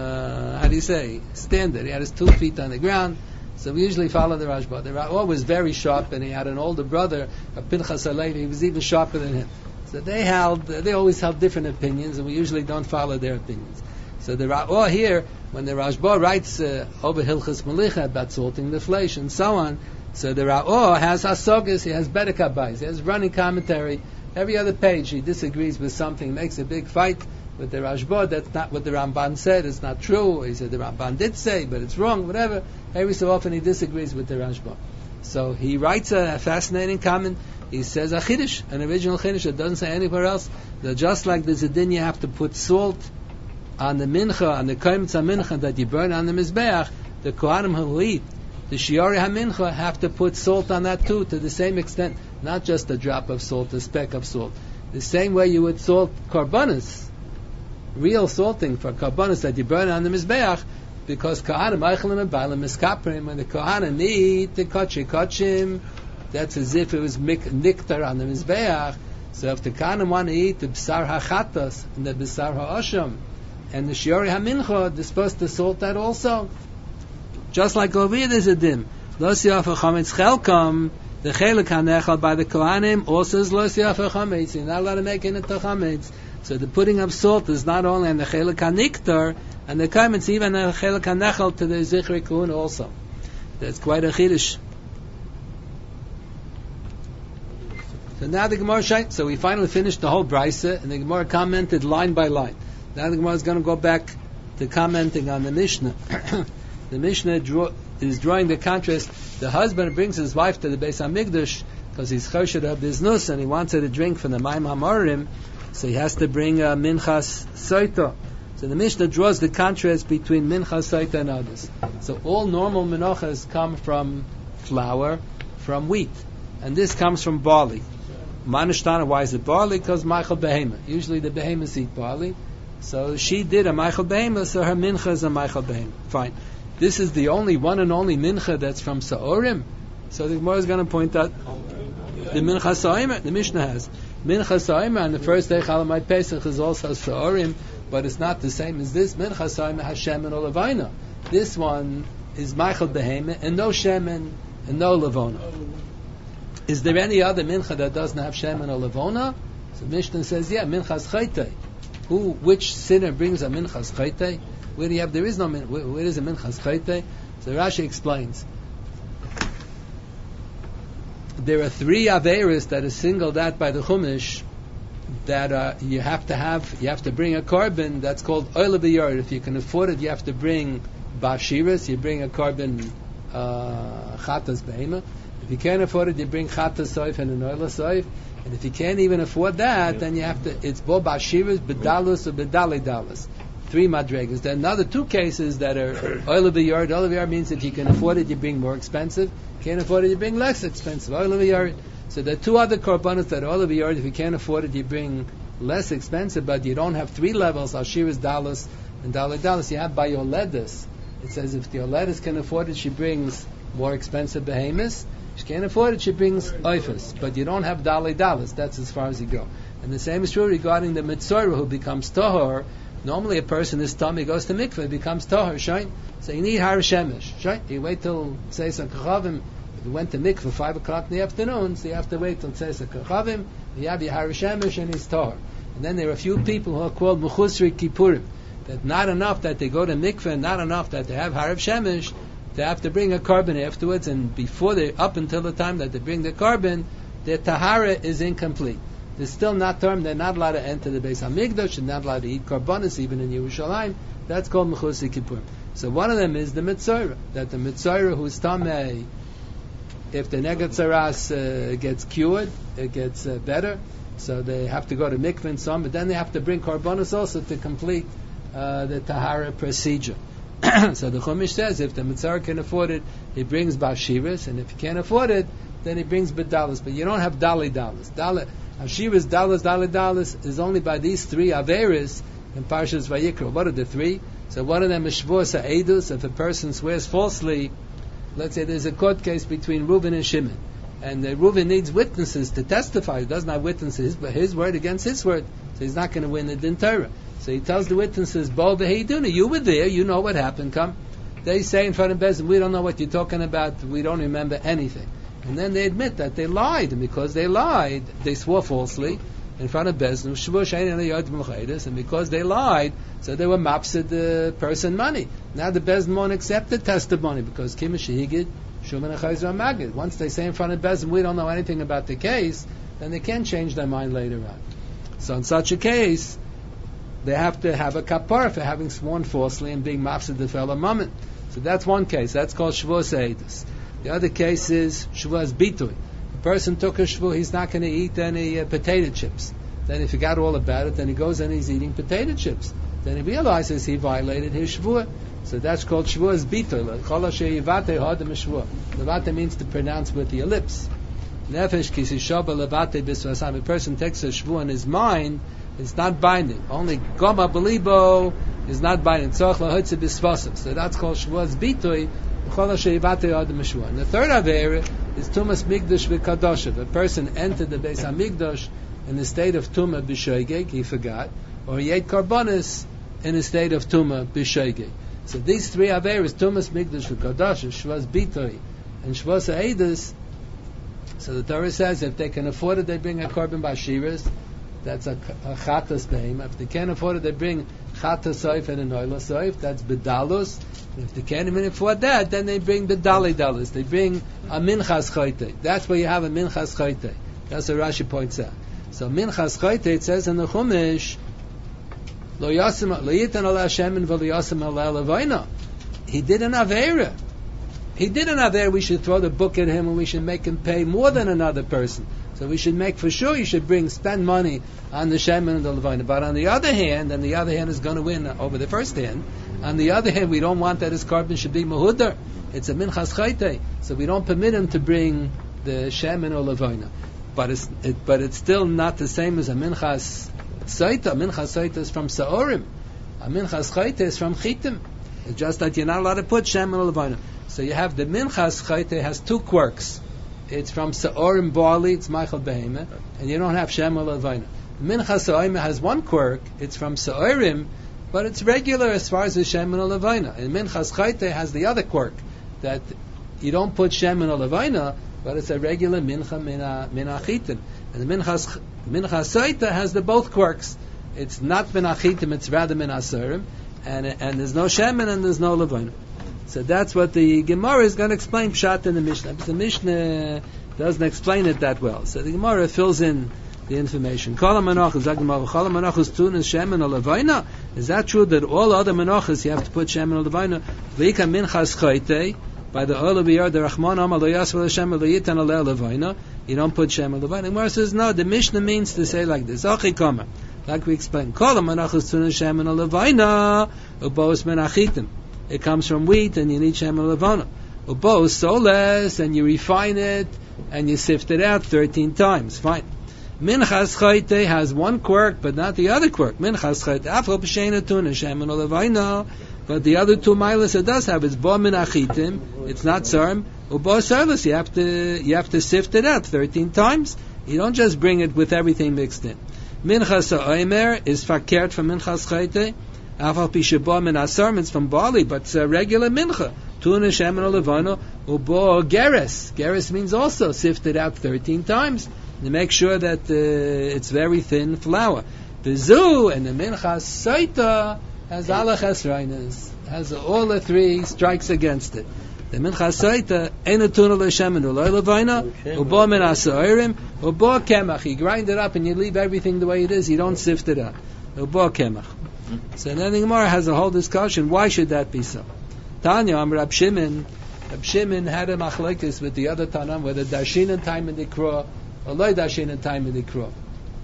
how do you say, standard. He had his 2 feet on the ground, so we usually follow the Rashba. The Rashba was very sharp, and he had an older brother, Pinchas Halevi, he was even sharper than him. So they always held different opinions, and we usually don't follow their opinions. So the Rashba here, when the Rashba writes over Hilchos Melicha about salting the flesh and so on, so the Ra'or has Hasogas, he has Bedek Habayis, he has running commentary. Every other page he disagrees with something, makes a big fight with the Rashba. That's not what the Ramban said, it's not true. He said the Ramban did say, but it's wrong, whatever. Every so often he disagrees with the Rashba. So he writes a fascinating comment. He says a Chiddush, an original Chiddush that doesn't say anywhere else, that just like the Zidin you have to put salt on the mincha, on the Kaimitza mincha that you burn on the Mizbeach, the Kohanim who eat the Shiori HaMincha have to put salt on that too, to the same extent, not just a drop of salt, a speck of salt. The same way you would salt karbanis, real salting for karbanis that you burn on the Mizbeach, because Kohanim Eichelim and Bailim Miskaprim, when the Kohanim eat the kachim, that's as if it was niktar on the Mizbeach. So if the Kohanim want to eat the B'sar HaChatas and the B'sar HaOsham and the Shiori HaMincha, they're supposed to salt that also. Just like over here there's a dim. Lo siyafa chametz chelkam, the chelik hanechal by the Kohanim also is lo siyafa chametz. You're not allowed to make it into chametz. So the putting of salt is not only on the chelik haniktar, and the kaimets even on the chelik hanechal to the zichri kohun also. That's quite a chiddush. So now the Gemara shayt. So we finally finished the whole brisa, and the Gemara commented line by line. Now the Gemara is going to go back to commenting on the Mishnah. The Mishnah is drawing the contrast. The husband brings his wife to the Beis HaMikdash because he's choshed of biznus and he wants her to drink from the Mayim HaMorim, so he has to bring Minchas Soita. So the Mishnah draws the contrast between Minchas Soita and others. So all normal Menochas come from flour, from wheat, and this comes from barley. Manashtana, why is it barley? Because Michael Behema. Usually the Behemoths eat barley. So she did a Michael Behema, so her Mincha is a Michael Behema. Fine. This is the only one and only mincha that's from Sa'orim. So the Gemara is going to point out the mincha Sa'orim, the Mishnah has. Mincha Sa'orim on the first day Chalamai Pesach is also Sa'orim, but it's not the same as this. Mincha Sa'orim has Shemen or Levina. This one is Michael Behema and no Shemen and no Levona. Is there any other mincha that doesn't have Shemen or Levona? So Mishnah says, yeah, Minchas Chaytei. Which sinner brings a Minchas Chaytei? Where do you have? There is no. Where is a minchas chaytei? So Rashi explains. There are 3 averos that are singled out by the Chumash that you have to have. You have to bring a carbon that's called oil b'yard. If you can afford it, you have to bring bashiras. You bring a carbon chatas behema. If you can't afford it, you bring chatas soif and an oil soif. And if you can't even afford that, then you have to. It's bo bashiras, bedalus or bedali dalus. 3 madregas. There are another 2 cases that are oil of the yard. Oil of the yard means if you can afford it, you bring more expensive. Can't afford it, you bring less expensive. Oil of the yard. So there are 2 other korbanos that are oil of the yard. If you can't afford it, you bring less expensive, but you don't have 3 levels, Ashiris Dalas and Dalai Dalas. You have by Yoledis. It says if the Yoledis can afford it, she brings more expensive behemoths. She can't afford it, she brings oifus. But you don't have Dalai Dalas. That's as far as you go. And the same is true regarding the Mitzorah who becomes Tohor. Normally a person is Tom, he goes to mikveh, becomes Tohor, shayn. So you need Har Shemesh, shayn. You wait till Tzeis HaKachavim. If you went to mikveh 5 o'clock in the afternoon, so you have to wait till Tzeis HaKachavim, you have your Har Shemesh and he's Tohor. And then there are a few people who are called Mechusri Kippurim. That not enough that they go to mikveh, not enough that they have Har Shemesh, they have to bring a carbon afterwards, and before they, up until the time that they bring the carbon, their tahara is incomplete. They're still not termed, they're not allowed to enter the Beis HaMikdash, they're not allowed to eat karbanis, even in Yerushalayim. That's called Mechusri Kippurim. So one of them is the Mitzorah, that the Mitzorah who's Tameh, if the Negat Saras gets cured, it gets better, so they have to go to mikveh and some, but then they have to bring karbanis also to complete the tahara procedure. So the Chumash says if the Mitzorah can afford it, he brings Bashiris, and if he can't afford it, then he brings Bedalas. But you don't have Dali Dalas. Ashiris, Dalas, Dali Dalas is only by these 3 Averis in Parshas Vayikra. What are the 3? So one of them is Shvuas HaEdus. If a person swears falsely, let's say there's a court case between Reuven and Shimon, and Reuven needs witnesses to testify. He doesn't have witnesses, but his word against his word, so he's not going to win the Din Torah. So he tells the witnesses, Bo v'heiduna, you were there, you know what happened, come. They say in front of Bezdin, we don't know what you're talking about, we don't remember anything. And then they admit that they lied, and because they lied, they swore falsely in front of Bezdin, and because they lied, so they were mapsid the person money. Now the Bezdin won't accept the testimony, because Kim Shehigid, Shuman Chayzer Magid. Once they say in front of Bezdin, we don't know anything about the case, then they can change their mind later on. So in such a case, they have to have a kapar for having sworn falsely and being mafsid the fellow moment. So that's one case. That's called Shavuos HaEdus. The other case is Shavuos Bitui. A person took a Shavuot, he's not going to eat any potato chips. Then he forgot all about it, then he goes and he's eating potato chips. Then he realizes he violated his Shavuot. So that's called Shavuos Bitui. Levate means to pronounce with your lips. Nefesh kisishaba levate bisvasam. A person takes a Shavuot in his mind, it's not binding. Only Goma Belibo is not binding. So that's called Shavuos Bitui. And the third Avera is Tumas Migdash v'Kadosh. A person entered the Beis HaMikdash in the state of Tumah b'Shoigeg, he forgot, or he ate Karbonis in the state of Tumah b'Shoigeg. So these 3 Averas, Tumas Migdash v'Kadosh, Shavuos Bitui, and Shavuos HaEdus. So the Torah says if they can afford it, they bring a Korban Bashiras. That's a Chatas Behema. If they can't afford it, they bring Chatas Soif and a Noila Soif. That's Bedalus. If they can't even afford that, then they bring Bedali Dalus. They bring a Minchas Chayte. That's where you have a Minchas Chayte. That's what Rashi points out. So Minchas Chayte, it says in the Chumash, Lo Yitan Ala Shemin V'Lo Yasim Ala Levayna. He did an Avera. He did an Avera. We should throw the book at him and we should make him pay more than another person. So we should make for sure you should spend money on the Shemin and the Levayna. But on the other hand, and the other hand is going to win over the first hand, on the other hand, we don't want that his carbon should be Mahudar. It's a Minchas Chayte. So we don't permit him to bring the Shemin or Levayna. But it's still not the same as a Minchas Saita. Minchas Saita is from Sa'orim. A Minchas Chayte is from Chitim. It's just that you're not allowed to put Shemin or Levayna. So you have the Minchas Chayte has 2 quirks. It's from Sa'orim barley, it's Michael Behemah, and you don't have Shem or Levayna. Minchas Sa'orim has 1 quirk, it's from Sa'orim, but it's regular as far as the Shem or Levayna. And Minchas Chayte has the other quirk, that you don't put Shem or Levayna, but it's a regular Mincha Minachitim. And the Minchas Saita has the both quirks. It's not Minachitim, it's rather Minasarim, and there's no Shem and there's no Levayna. So that's what the Gemara is going to explain Pshat in the Mishnah. But the Mishnah doesn't explain it that well. So the Gemara fills in the information. Is that true that all other menachas you have to put Shem and Levayna? V'ika minchas chayte by the oil of the yard, the Rachman Amar lo yasva Shem lo yitan aleh Levayna. You don't put Shem and Levayna. The Gemara says no. The Mishnah means to say like this. Achi kama, like we explained. Kol menachas tuna Shem and Levayna ubos menachitim. It comes from wheat, and you need Shem and Levana. Ubos soles, and you refine it, and you sift it out 13 times. Fine. Minchas Chayte has one quirk, but not the other quirk. Minchas Chayte, Afro P'Sheina Tuna Shemen Olevayna. But the other two milas it does have is Bo Min Achitim. It's not Sarim. Ubo Sarlis. You have to sift it out 13 times. You don't just bring it with everything mixed in. Minchas Oimer is fakert from Minchas Chayte. Afal Pishabo Min Asarim. It's from barley, but it's a regular mincha. Tuna Shemen Olevayna. Ubo Geres. Geres means also sift it out 13 times to make sure that it's very thin flour. The Zu and the Minchas Saita has Alachas Reinas, has all the three strikes against it. The Minchas Saita, Einu Tuna L'Shemen U'Lo Levayna, U'Bo Min Asa'orim, U'Bo Kemach. You grind it up and you leave everything the way it is, you don't sift it out. U'Bo Kemach. So then the Gemara has a whole discussion, why should that be so? Tanya, Rab Shimon had a machlekes with the other Tanam, whether Dashin and time in the Kro, or Lo Dashin and time in the Kro.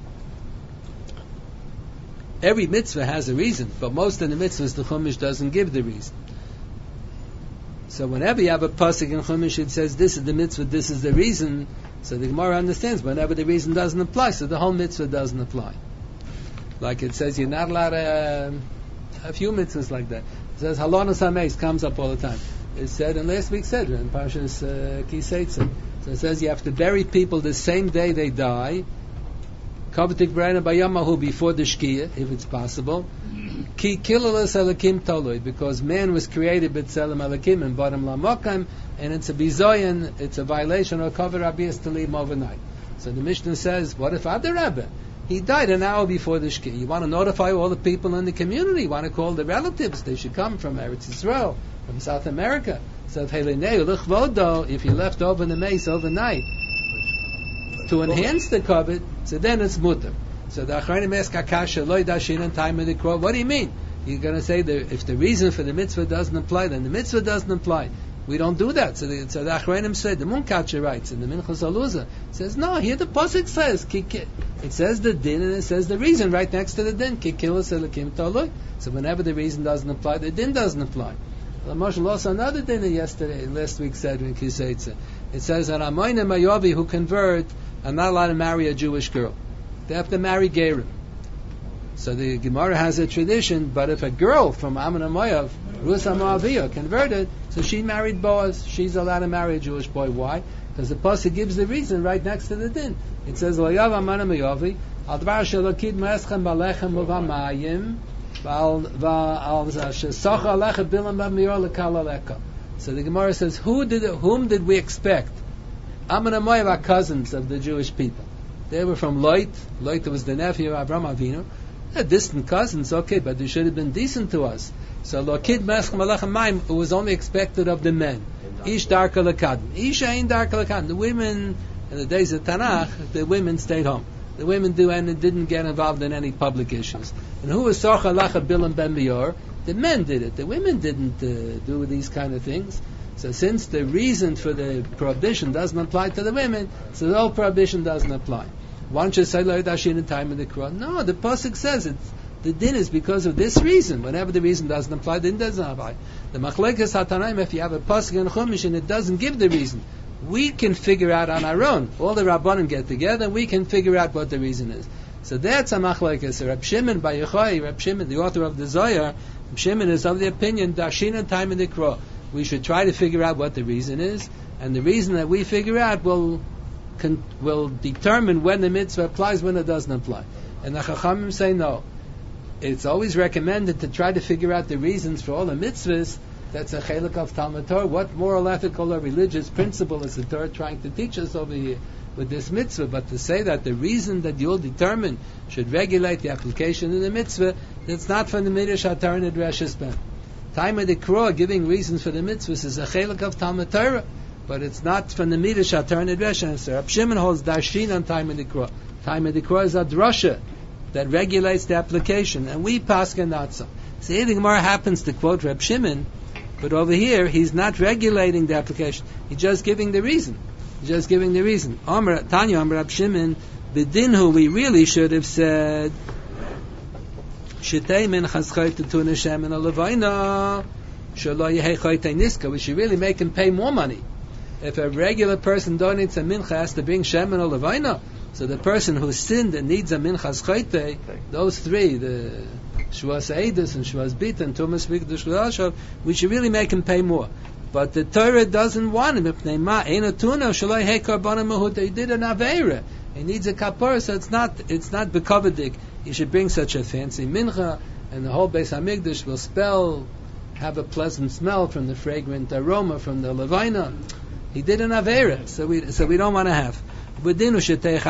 Every mitzvah has a reason, but most of the mitzvahs the Chumash doesn't give the reason. So whenever you have a pasuk in Chumash, it says this is the mitzvah, this is the reason. So the Gemara understands whenever the reason doesn't apply, so the whole mitzvah doesn't apply. Like it says, you're not allowed a few mitzvahs like that. It says Halonas HaMeis comes up all the time. It said in last week's Sedra in Parshas Kiseitza. So it says you have to bury people the same day they die. Kavatik Brayna Bayamahu before the Shkia, if it's possible. Ki Kilalas Elakim Toloi, because man was created B'Tselem Elakim and Bottom Lamokam, and it's a bizoyan, it's a violation of Kavod Rabbias to leave him overnight. So the Mishnah says, what if Adar Rebbe? He died an hour before the Shkia. You want to notify all the people in the community, you want to call the relatives, they should come from Eretz Yisrael, from South America. So if you left over the mace overnight, to enhance the covet, so then it's mutter. So the Achronim ask Akasha, Loi Dashin and time of the Kro. What do you mean? You're going to say that if the reason for the mitzvah doesn't apply, then the mitzvah doesn't apply. We don't do that. So the Achronim say, the Munkacher writes in the Minchas Aluza, says, no, here the Pasuk says, it says the din and it says the reason right next to the din. So whenever the reason doesn't apply, the din doesn't apply. Marshall also another din last week said in Kiseitza. It says that Amoyne Mayovi who convert are not allowed to marry a Jewish girl. They have to marry Gerim. So the Gemara has a tradition, but if a girl from Ammon Moav, Rusa Moaviyah, converted, so she married Boaz, she's allowed to marry a Jewish boy. Why? Because the Pasuk gives the reason right next to the din. It says, Layav Ammon Moavi, Al Dvar Shalakid Me'eschem Balechem Uvamayim, so the Gemara says, whom did we expect? Ammon and Moav are cousins of the Jewish people. They were from Lot. Lot was the nephew of Avraham Avinu. They're distant cousins, okay, but they should have been decent to us. So Lokid Meschem Alechem Mayim, it was only expected of the men. Ish Darka Lekadm. Ish Ein Darka Lekadm. The women, in the days of Tanakh, the women stayed home. The women didn't get involved in any public issues. And who was Sorcha Lacha Bilam Ben Bior? The men did it. The women didn't do these kind of things. So since the reason for the prohibition doesn't apply to the women, so the whole prohibition doesn't apply. Why don't you say Lo Dashin in time of the Quran? No, the Pasuk says it. The din is because of this reason. Whenever the reason doesn't apply, the din doesn't apply. The Machlekes HaTanaim, if you have a Pasuk in Chumash and it doesn't give the reason, we can figure out on our own. All the Rabbanim get together and we can figure out what the reason is. So that's a machlekes. Reb Shimon Bar Yochai, Reb Shimon, the author of the Zohar, Reb Shimon is of the opinion, Dashin and time in the Kro. We should try to figure out what the reason is, and the reason that we figure out will determine when the mitzvah applies, when it doesn't apply. And the Chachamim say no. It's always recommended to try to figure out the reasons for all the mitzvahs. That's a chelik of Talmud Torah. What moral, ethical, or religious principle is the Torah trying to teach us over here with this mitzvah? But to say that the reason that you'll determine should regulate the application of the mitzvah, that's not from the Midrash HaTorah and Dreshus Ben. Time of the Kro, giving reasons for the mitzvahs, is a chelik of Talmud Torah, but it's not from the Midrash HaTorah and Dreshus. So Reb Shimon holds Dashin on time of the Kro. Time of the Kro is a drasha that regulates the application, and we paskin not so. So here the Gemara happens to quote Reb Shimon, but over here he's not regulating the application. He's just giving the reason. Amar Tanya Amar Reb Shimon B'dinhu, we really should have said Shetei min chaschayt tuna shemen alevayna shelo yehei chaytei niska. We should really make him pay more money. If a regular person donates a mincha, has to bring shemen alevayna. So the person who sinned and needs a minchas chayte, those three, the Shvas Eidus and Shvas Bita and Tumas Mikdash L'Ashav, we should really make him pay more. But the Torah doesn't want him. He did an Aveira. He needs a kapara, so it's not bekavadik. He should bring such a fancy mincha, and the whole Beis Hamikdash will have a pleasant smell from the fragrant aroma from the levina. He did an Aveira, so we don't want to have. Also, when you bring a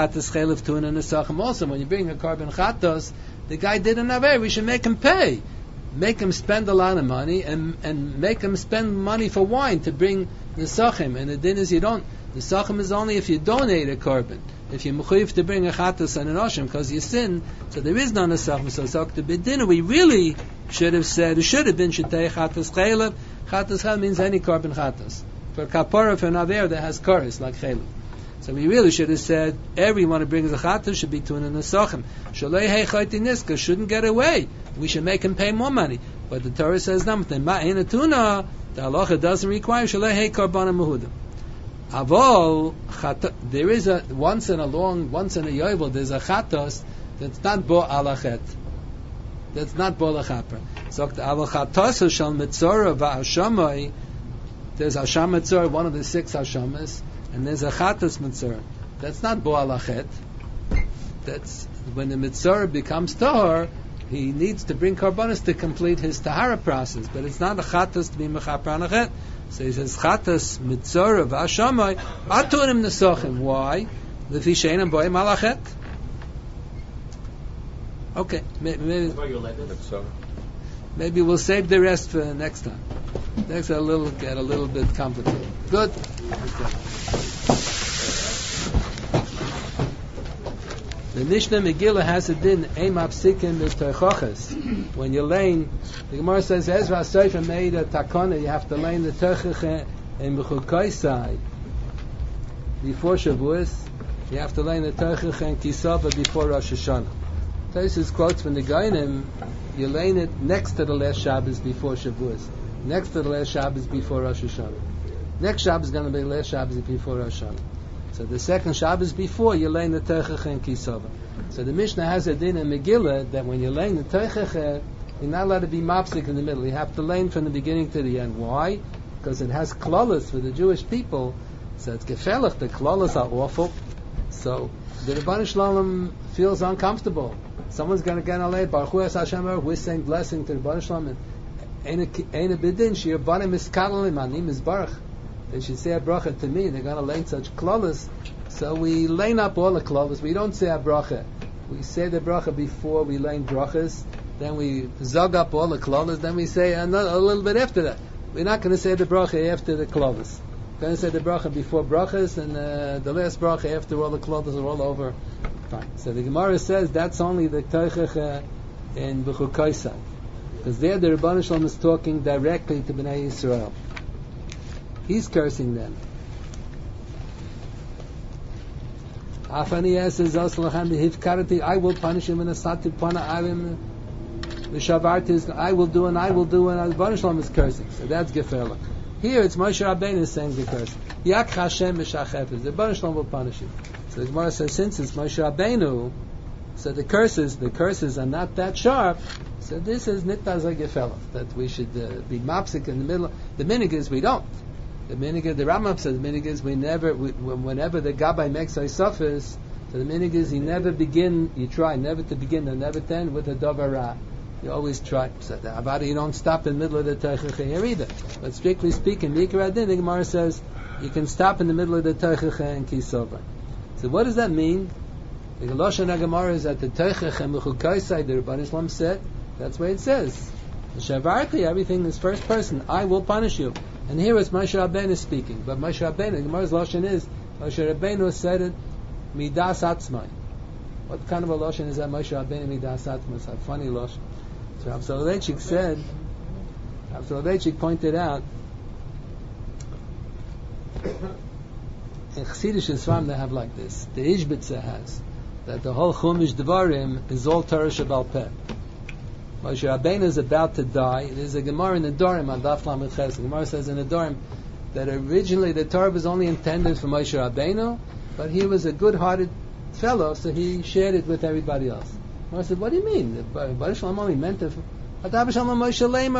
carbon chatos, the guy did an Aveira, we should make him pay. Make him spend a lot of money and make him spend money for wine to bring the sachim. And the din is the sachim is only if you donate a carbon. If you're mechuyev to bring a chatos and an oshim because you sin, so there is no nesachim. So the bidin, we really should have said, it should have been shetei chatos chaylev. Chatos chaylev means any carbon chatos. For kapara, for an aver that has chorus like chaylev. So we really should have said everyone who brings a chatos should be tunin nesachim. Shalei hei chayti niska shouldn't get away. We should make him pay more money. But the Torah says nothing. Ma'ina tuna, the halacha doesn't require shalei hei karbana mehudim. Avol, there is once in a yovel, there's a chatos that's not bo alachet. That's not bo lachapra. So the chatos shal mitzora va'ashamai, there's hasham mitzora, one of the 6 hashamas, and there's a chatos mitzora. That's not bo alachet. That's when the mitzora becomes tahor, he needs to bring karbanos to complete his tahara process, but it's not a chatos to be mechaper anachet. So he says chatos mitzora v'ashamai atunim nesochim. Why? Lefi sheinam boy malachet. Okay, maybe we'll save the rest for next time. Next, get a little bit complicated. Good. Okay. The Mishnah Megillah has a din aim apsikin b'toichoches. When you're laying, the Gemara says Ezra Sefer made a takana. You have to lay in the toichoche in b'chukaisai before Shavuos. You have to lay in the toichoche in Kisava before Rosh Hashanah. Tosfos quotes from the Gainim. You're laying it next to the last Shabbos before Shavuos. Next to the last Shabbos before Rosh Hashanah. Next Shabbos is going to be the last Shabbos before Rosh Hashanah. So the second Shabbos before, you're laying the Teichach and Kisava. So the Mishnah has a din in Megillah that when you're laying the Teichach, you're not allowed to be mopsik in the middle. You have to lay from the beginning to the end. Why? Because it has klolos for the Jewish people. So it's gefährlich. The klolos are awful. So the Rebbeinu Shalom feels uncomfortable. Someone's going to get on late. Baruch Hu Es Hashem, we're saying blessing to the Rebbeinu Shalom. Ain't a bidin. Shir banim miskadalim anim is baruch. They should say a bracha to me. They're going to lay such klolos. So we lane up all the klolos. We don't say a bracha. We say the bracha before we lane brachas. Then we zog up all the klolos. Then we say a little bit after that. We're not going to say the bracha after the klolos. We're going to say the bracha before brachas and the last bracha after all the klolos are all over. Fine. So the Gemara says that's only the teichach in B'chukaisai. Because there the Rebbeinu Shalom is talking directly to Bnei Yisrael. He's cursing them. Afani says, I will punish him in a satir pana arim. The shavartis, I will do, and the Rebbeinu Shalom is cursing. So that's gefährlich. Here it's Moshe Rabbeinu is saying the curse. Yak Hashem mishachefes. The Rebbeinu Shalom will punish you. So the Gemara says, since it's Moshe Rabbeinu, so the curses are not that sharp. So this is nitaz gefährlich, that we should be mopsik in the middle. The minig is we don't. The Rambam says the minig is whenever the Gabbai makes Isofis, so the minig is you try never to begin and never to end with a Dovara. You always try. So the Avada, you don't stop in the middle of the Teichach here either. But strictly speaking, Mikra Adin, the Gemara says you can stop in the middle of the Teichach and Kisova. So what does that mean? The Lashon HaGemara is that the Teichach and Mechukaisai, the Rebbeinu Shalom said, that's what it says. The Shavarti, everything is first person. I will punish you. And here it's Moshe Rabbeinu speaking. But Moshe Rabbeinu, the Gemara's Lashon is, Moshe Rabbeinu said it, Midas Atzmai. What kind of a Lashon is that, Moshe Rabbeinu Midas Atzmai? It's a funny Lashon. So Rav Soloveitchik said, Rav Soloveitchik pointed out, in Chassidish Yisrael they have like this. The Ishbitzer has, that the whole Chumash Devarim is all Torah Shebal Peh. Moshe Rabbeinu is about to die. There's a Gemara in the Dorim on Daf Lamed Ches. The Gemara says in the Dorim that originally the Torah was only intended for Moshe Rabbeinu, but he was a good-hearted fellow, so he shared it with everybody else. I said, what do you mean? The Baruch Shalom only meant it. What do you mean it was only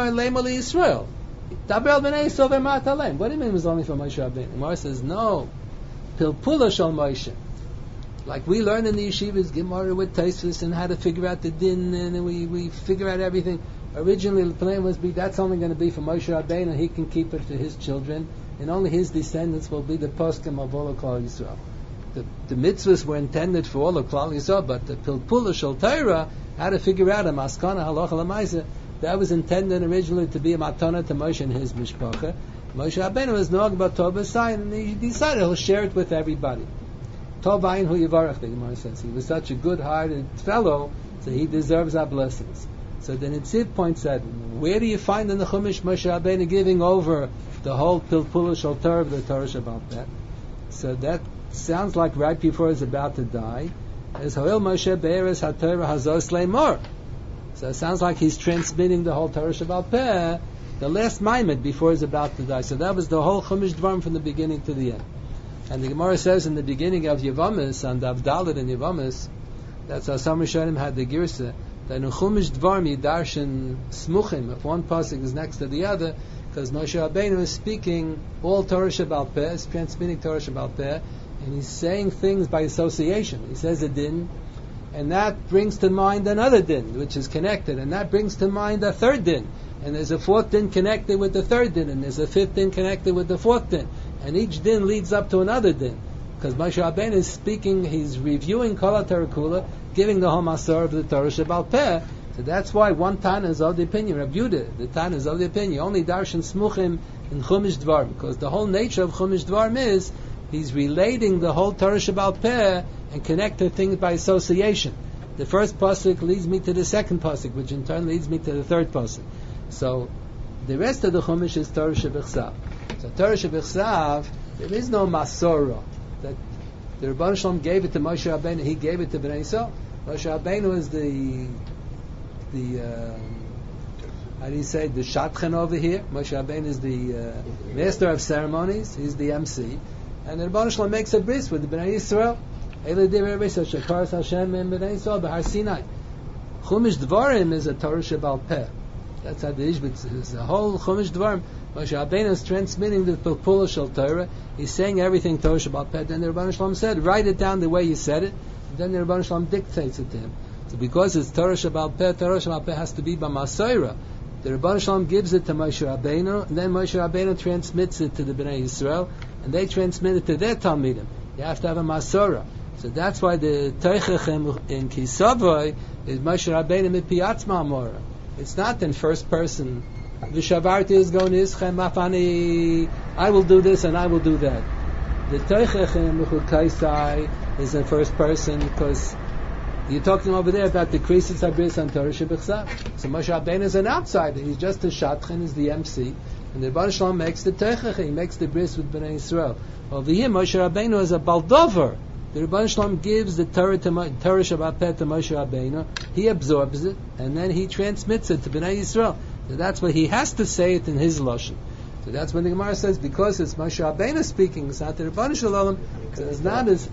for Moshe Rabbeinu? Gemara says, no. Pilpula shal Moshe. Like we learn in the yeshivas, Gemara with Tosfos, and how to figure out the din, and we figure out everything. Originally, the plan was that's only going to be for Moshe Rabbeinu, and he can keep it for his children, and only his descendants will be the poskim of all of Klal Yisrael. The mitzvahs were intended for all of Klal Yisrael, but the Pilpula shal Torah, how to figure out a maskana halacha l'maisa, that was intended originally to be a matana to Moshe and his mishpacha. Moshe Rabbeinu was nog about Tov B'Sayin, and he decided he'll share it with everybody. Tov Ayin Hu Yivarach, the Gemara says. He was such a good-hearted fellow, so he deserves our blessings. So the Nitziv points out, where do you find in the Chumash Moshe Rabbeinu giving over the whole Pilpula shal Torah of the Torah Shabbat Peh? So that sounds like right before he's about to die. As Hoel Moshe Be'eres HaTorah Hazos Leimor. So it sounds like he's transmitting the whole Torah Shabbat Peh, the last Maimed before he's about to die. So that was the whole Chumash Dvarim from the beginning to the end. And the Gemara says in the beginning of Yevamis, and Avdalit in Yevamis, that's how some Rishonim had the Girsa, that in Chumash Dvarim you darshan smuchim, if one pasuk is next to the other, because Moshe Rabbeinu is speaking all Torah Shabbat Peh, is transmitting Torah Shabbat Peh, and he's saying things by association. He says a din, and that brings to mind another din, which is connected, and that brings to mind a third din, and there's a fourth din connected with the third din, and there's a fifth din connected with the fourth din, and each din leads up to another din, because Moshe Rabbeinu is speaking, he's reviewing Kol HaTorah Kula, giving the whole Masor of the Torah Shabbat Peh. So that's why one Tana is of the opinion, Rabbi Yehuda, the Tana is of the opinion, only darshan smuchim in Chumash Dvarim, because the whole nature of Chumash Dvarim is he's relating the whole Torah Shabbat Peh and connecting things by association. The first pasuk leads me to the second pasuk, which in turn leads me to the third pasuk. So the rest of the Chumash is Torah Shebechsav. So Torah Shebechsav, there is no Masorah that the Rebbeinu Shalom gave it to Moshe Rabbeinu. He gave it to Bnei Yisrael. Moshe Rabbeinu is the how do you say, the Shatchen over here. Moshe Rabbeinu is the master of ceremonies. He's the MC, and the Rebbeinu Shalom makes a bris with the Bnei Yisrael. Shekaras Hashem and Bnei Yisrael b'Har Sinai. Chumash Dvarim is a Torah Shebal Peh. That's how the Ishbitz is. The whole Chumash Dvarim, Moshe Rabbeinu is transmitting the Pilpula shal Torah. He's saying everything Torah Shabbat Peh. Then the Rebbeinu Shalom said, write it down the way you said it. And then the Rebbeinu Shalom dictates it to him. So because it's Torah Shabbat Peh has to be by Masorah. The Rebbeinu Shalom gives it to Moshe Rabbeinu, and then Moshe Rabbeinu transmits it to the Bnei Yisrael, and they transmit it to their Talmidim. You have to have a Masorah. So that's why the Teichechem in Kisavoy is Moshe Rabbeinu mipiatzma Amora. It's not in first person. V'shavarti is going ischem mafani. I will do this and I will do that. The Teichechem Mechud Kaisai is in first person because you're talking over there about the Krisis Habris and Torah Shebechsav. So Moshe Rabbeinu is an outsider. He's just a Shatchen, he's the MC. And the Rebbeinu Shalom makes the Teichechem, he makes the bris with Bnei Yisrael. Over here, Moshe Rabbeinu is a Baldover. The Rebbeinu Shalom gives the Torah Shabbat Peh to Moshe Rabbeinu. He absorbs it, and then he transmits it to Bnei Yisrael. So that's why he has to say it in his lashon. So that's when the Gemara says, because it's Moshe Rabbeinu speaking, it's not the Rebbeinu Shalom, so it's not as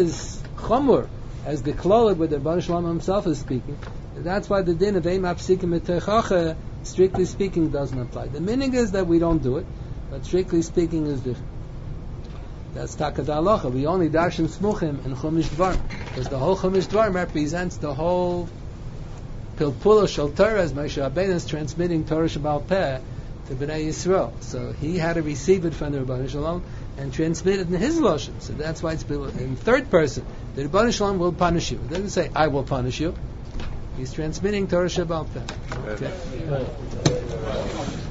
chomur as the klolot where the Rebbeinu Shalom himself is speaking. And that's why the din of Eim Apsikim Eteichacha, strictly speaking, doesn't apply. The meaning is that we don't do it, but strictly speaking is different. That's Takat Halacha. We only darshan smuchim in Chumash Dvarim, because the whole Chumash Dvarim represents the whole Pilpula shal Torah, as Moshe Rabbeinu is transmitting Torah Shabbat Peh to Bnei Yisrael. So he had to receive it from the Rebbeinu Shalom and transmit it in his lashon. So that's why it's in third person. The Rebbeinu Shalom will punish you. It doesn't say, I will punish you. He's transmitting Torah Shabbat Peh. Okay.